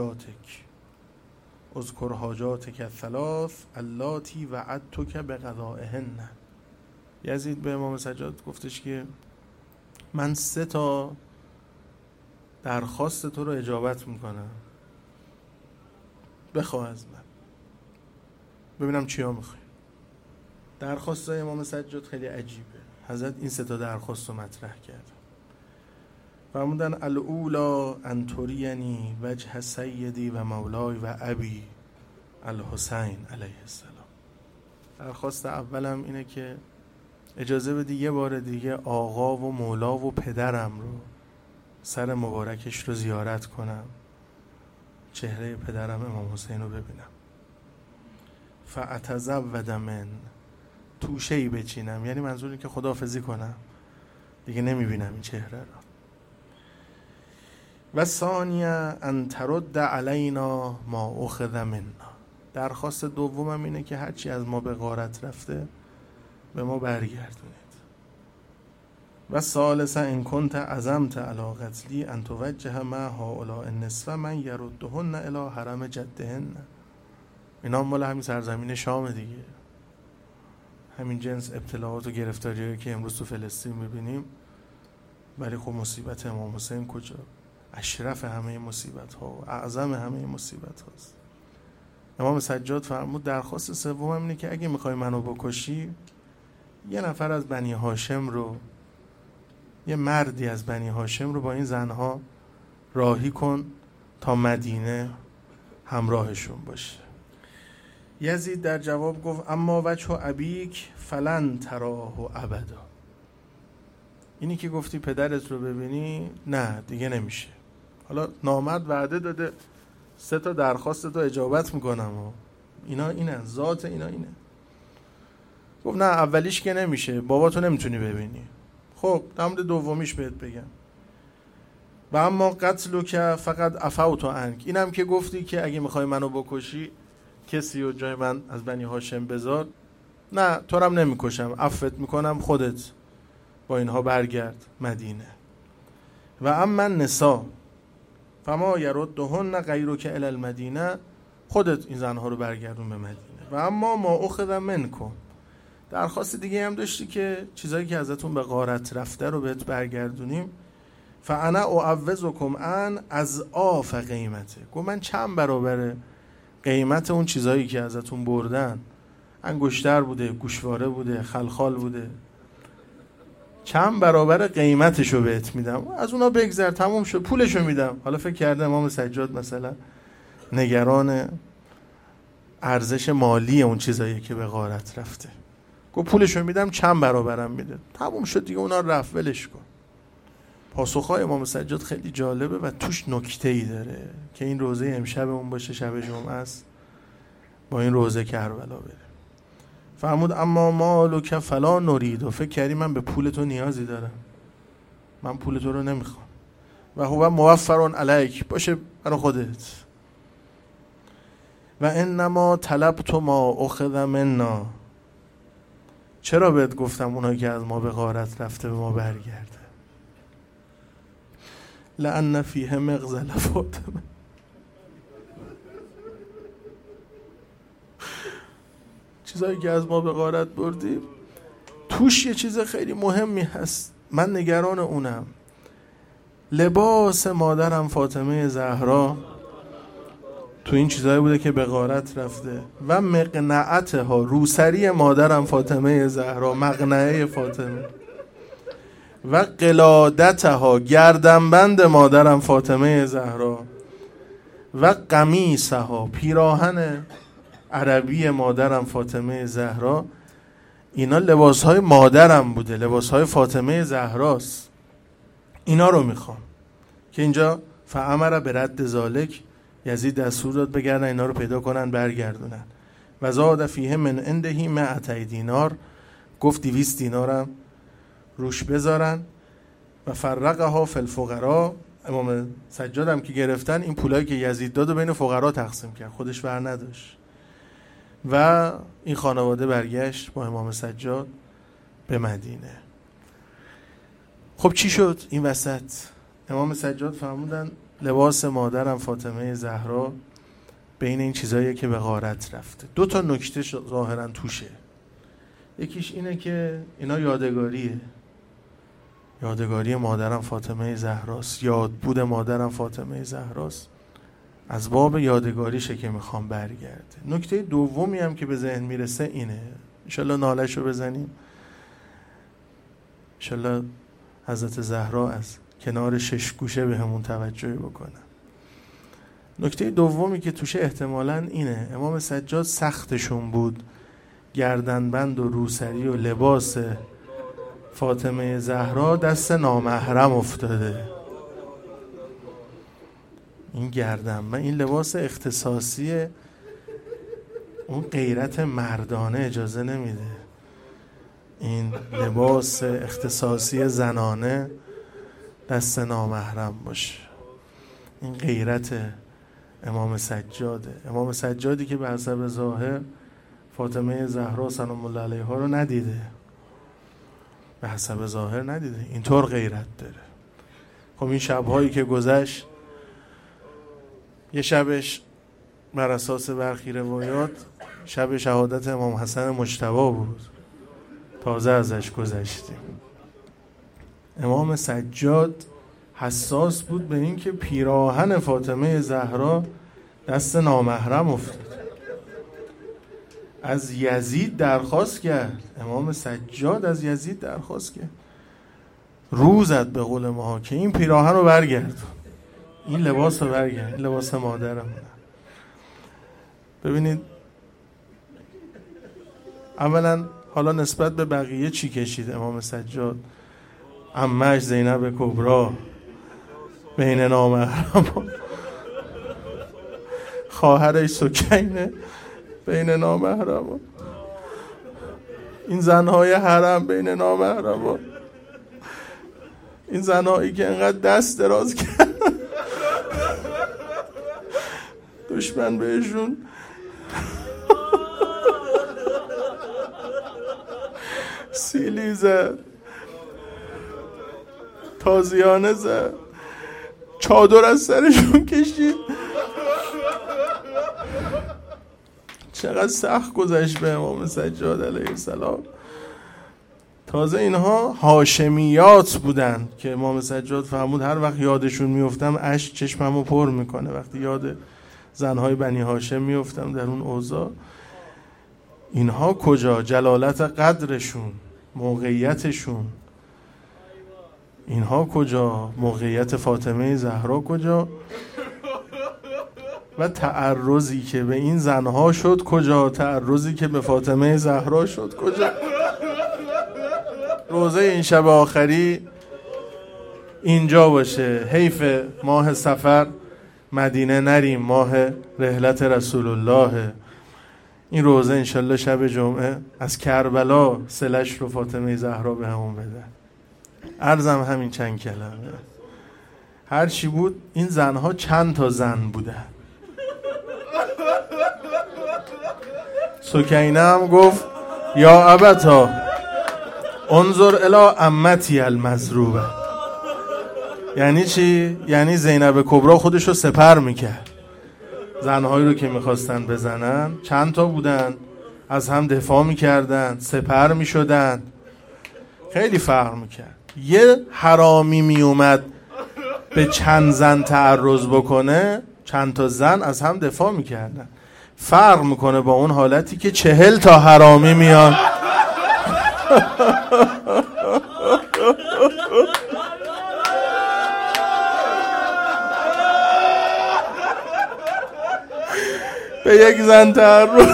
حاجاتک الثلاث اللاتی وعدتک بقضائهن. یزید به امام سجاد گفتش که من 3 تا درخواست تو رو اجابت میکنم، بخواه از من ببینم چیا میخوای. درخواست امام سجاد خیلی عجیبه. حضرت این 3 تا درخواست رو مطرح کرد. فرمودن الاولا ان ترینی وجه سیدی و مولای و ابی الحسین علیه السلام. درخواست اولم اینه که اجازه بدی یه بار دیگه آقا و مولا و پدرم رو، سر مبارکش رو زیارت کنم، چهره پدرم امام حسین رو ببینم. فاتزود من، توشه‌ای بچینم، یعنی منظور اینه که خداحافظی کنم، دیگه نمیبینم این چهره رو. و ثانیه ان ترد علینا ما اخذ منا. درخواست دومم اینه که هرچی از ما به غارت رفته به ما برگردونید. و ثالثا ان کنت عزمت علی قتلی ان توجه مع هؤلاء النسوه من یردهن الی حرم جدهن. اینا مال همین سرزمین شام دیگه، همین جنس ابتلاعات و گرفتاریایی که امروز تو فلسطین میبینیم. ولی خب مصیبت امام حسین کجا؟ اشرف همه مصیبت ها و اعظم همه مصیبت هاست. امام سجاد فرمود درخواست سومم اینه که اگه میخوای منو بکشی، یه نفر از بنی هاشم رو، یه مردی از بنی هاشم رو با این زنها راهی کن تا مدینه همراهشون باشه. یزید در جواب گفت اما وجه ابیک فلن تراه ابدا. اینی که گفتی پدرت رو ببینی، نه دیگه نمیشه. حالا نامرد وعده داده 3 تا درخواست تو اجابت میکنم و اینا اینه، ذات اینا اینه. گفت نه اولیش که نمیشه، باباتو نمیتونی ببینی. خب در مورد دومیش بهت بگم. و اما قتلو که فقط عفوت عنک. اینم که گفتی که اگه میخوای منو بکشی کسی رو جای من از بنی هاشم بذار، نه تو رم نمیکشم، عفوت میکنم، خودت با اینها برگرد مدینه. و اما نسا فما یردهن غیرک الی المدینه، خودت این زنها رو برگردون به مدینه. و اما ما اخذ منکم، درخواست دیگه هم داشتی که چیزایی که ازتون به غارت رفته رو بهت برگردونیم. فانا اعوذکم ان اضعاف قیمته. گفت من چند برابر قیمت اون چیزایی که ازتون بردن، انگشتر بوده، گوشواره بوده، خلخال بوده، چند برابر قیمتشو بهت میدم، از اونا بگذر، تموم شد، پولشو میدم. حالا فکر کرده امام سجاد مثلا نگران ارزش مالی اون چیزایی که به غارت رفته، گفت پولشو میدم چند برابرم میده، تموم شد دیگه، اونا رفت، ولش کن. پاسخهای امام سجاد خیلی جالبه و توش نکته‌ای داره که این روزه امشبمون باشه، شب جمعه است، با این روزه کربلا بره. فرمود اما مالک فلا نرید، و فکر کردی من به پول تو نیازی دارم؟ من پول تو رو نمیخوام. و هو موفر علیک، باشه برای خودت. و انما طلبت ما اخذ منا، چرا بهت گفتم اونایی که از ما به غارت رفته به ما برگرده؟ لأن فیه مغزل فاطمه، چیزایی که از ما به غارت بردیم توش یه چیز خیلی مهمی هست، من نگران اونم. لباس مادرم فاطمه زهرا تو این چیزایی بوده که به غارت رفته، و مقنعتها، روسری مادرم فاطمه زهرا، مقنعه فاطمه، و قلادتها، گردنبند مادرم فاطمه زهرا، و قمیصها، پیراهن عربی مادرم فاطمه زهرا. اینا لباسهای مادرم بوده، لباسهای فاطمه زهراست، اینا رو میخوام. که اینجا فامر به رد ذالک، یزید دستور داد بگردن اینا رو پیدا کنن برگردونن. و زاد فیه من عندهی 200 دینار، گفت 200 دینارم روش بذارن. و فرقها فی الفقراء، امام سجاد هم که گرفتن این پولایی که یزید داد و بین فقرا تقسیم کرد، خودش ور نداشت. و این خانواده برگشت با امام سجاد به مدینه. خب چی شد این وسط؟ امام سجاد فرمودن لباس مادرم فاطمه زهرا بین این چیزایی که به غارت رفته. 2 تا نکته ظاهرا توشه. یکیش اینه که اینا یادگاریه، یادگاری مادرم فاطمه زهراست، یادبود مادرم فاطمه زهراست، از باب یادگاریشه که میخوام برگرده. نکته دومی هم که به ذهن میرسه اینه، انشالله نالشو بزنیم، انشالله حضرت زهرا از کنار 6 گوشه به همون توجه بکنن. نکته دومی که توشه احتمالاً اینه، امام سجاد سختشون بود گردنبند و روسری و لباس فاطمه زهرا دست نامحرم افتاده. این گردنبند، این لباس اختصاصی، اون غیرت مردانه اجازه نمیده این لباس اختصاصی زنانه دست نامحرم باشه. این غیرت امام سجاده، امام سجادی که به حسب ظاهر فاطمه زهرا سلام الله علیها رو ندیده، به حسب ظاهر ندیده، اینطور غیرت داره. خب این شبهایی که گذشت، یه شبش بر اساس برخی روایات شب شهادت امام حسن مجتبی بود، تازه ازش گذشتیم. امام سجاد حساس بود به این که پیراهن فاطمه زهرا دست نامحرم افتاد. از یزید درخواست کرد، امام سجاد از یزید درخواست کرد، روزت به قول ما که این پیراهن رو برگرد، این لباس رو برگرد، این لباس مادرم. ببینید اولا حالا نسبت به بقیه چی کشید امام سجاد؟ عمه‌اش زینب کبرا بین نامحرم، خواهرش سکینه بین نامحرم، این زنهای حرم بین نامحرم، این زنهایی که انقدر دست دراز کرد دشمن بهشون سیلی زد، تازیانه زد، چادر از سرشون کشید. چقدر سخت گذشت به امام سجاد علیه السلام. تازه اینها هاشمیات بودن که امام سجاد فرمود هر وقت یادشون میفتم اشک چشممو پر میکنه. وقتی یاد زنهای بنی هاشم میفتم در اون اوضاع، اینها کجا؟ جلالت قدرشون، موقعیتشون، اینها کجا؟ موقعیت فاطمه زهرا کجا؟ و تعرضی که به این زنها شد کجا؟ تعرضی که به فاطمه زهرا شد کجا؟ روزه این شب آخری اینجا باشه. حیف ماه سفر مدینه نریم، ماه رحلت رسول الله. این روزه انشالله شب جمعه از کربلا صلش رو فاطمه زهرا به همون بده. عرضم همین چند کلمه. هر چی بود این زنها چند تا زن بودن. سکینه هم گفت یا ابتا انظر الی عمتی المضروبه. یعنی چی؟ یعنی زینب کبرا خودش رو سپر میکرد. زنهایی رو که میخواستن بزنن چند تا بودن، از هم دفاع میکردن، سپر میشدن، خیلی فرق میکرد. یه حرامی میومد به چند زن تعرض بکنه، چند تا زن از هم دفاع میکردن. فرق میکنه با اون حالتی که 40 تا حرامی میان به یک زن تعرض.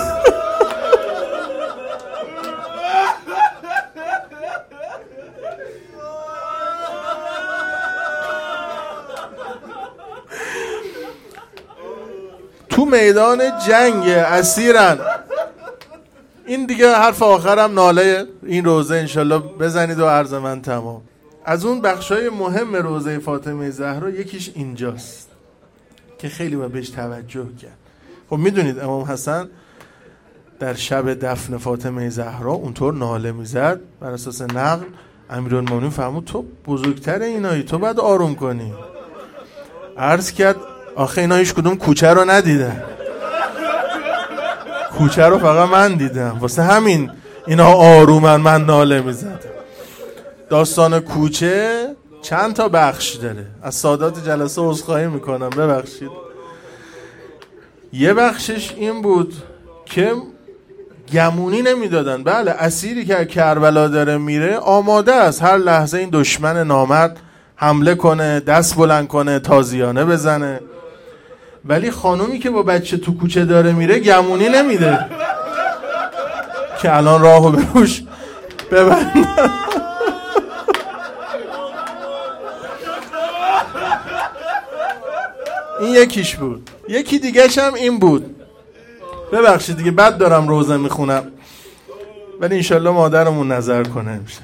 تو میدان جنگ اسیرن. این دیگه حرف آخرم ناله این روزه انشالله بزنید و عرض من تمام. از اون بخشای مهم روزه فاطمه زهرا یکیش اینجاست که خیلی باید بهش توجه کرد. خب میدونید امام حسن در شب دفن فاطمه زهرا اونطور ناله میزد. بر اساس نقل امیرالمومنین فرمود تو بزرگتر اینایی، تو باید آروم کنی. عرض کرد آخه اینا هیچ کدوم کوچه رو ندیدن، کوچه رو فقط من دیدم، واسه همین اینا آرومن، من ناله میزدم. داستان کوچه چند تا بخش داره. از سادات جلسه عذرخواهی میکنم، ببخشید. یه بخشش این بود که گمونی نمیدادن. بله اسیری که کربلا داره میره آماده است هر لحظه این دشمن نامرد حمله کنه، دست بلند کنه، تازیانه بزنه. ولی خانومی که با بچه تو کوچه داره میره گمونی نمیده که الان راهو به روش ببندن. این یکیش بود. یکی دیگهش هم این بود. ببخشید دیگه بد دارم روزه میخونم، ولی انشالله مادرمون نظر کنه امشب.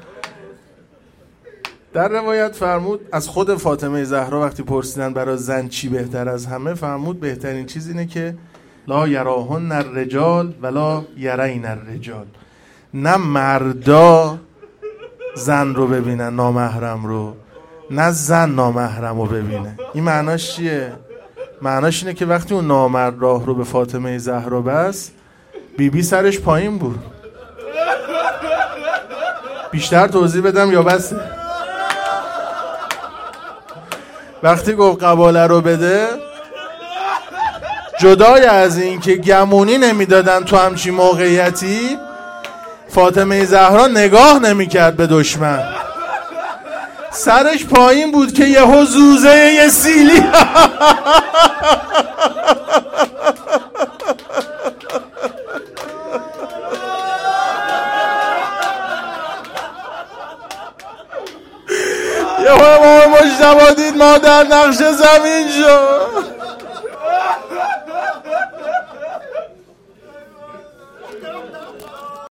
در روایت فرمود از خود فاطمه زهرا وقتی پرسیدن برای زن چی بهتر از همه، فرمود بهترین چیز اینه که لا یراهن الرجال ولا یرین الرجال. نه مردا زن رو ببینن نامحرم رو، نه زن نامحرم رو ببینه. این معناش چیه؟ معناش اینه که وقتی اون نامرد راه رو به فاطمه زهرا بست، بی سرش پایین بود. بیشتر توضیح بدم یا بسه؟ وقتی گفت قباله رو بده، جدای از این که گمونی نمیدادن تو همچی موقعیتی، فاطمه زهرا نگاه نمیکرد به دشمن، سرش پایین بود که یهو زوزه یه سیلی یهو امام مجتبی دید ما در نقش زمین شد.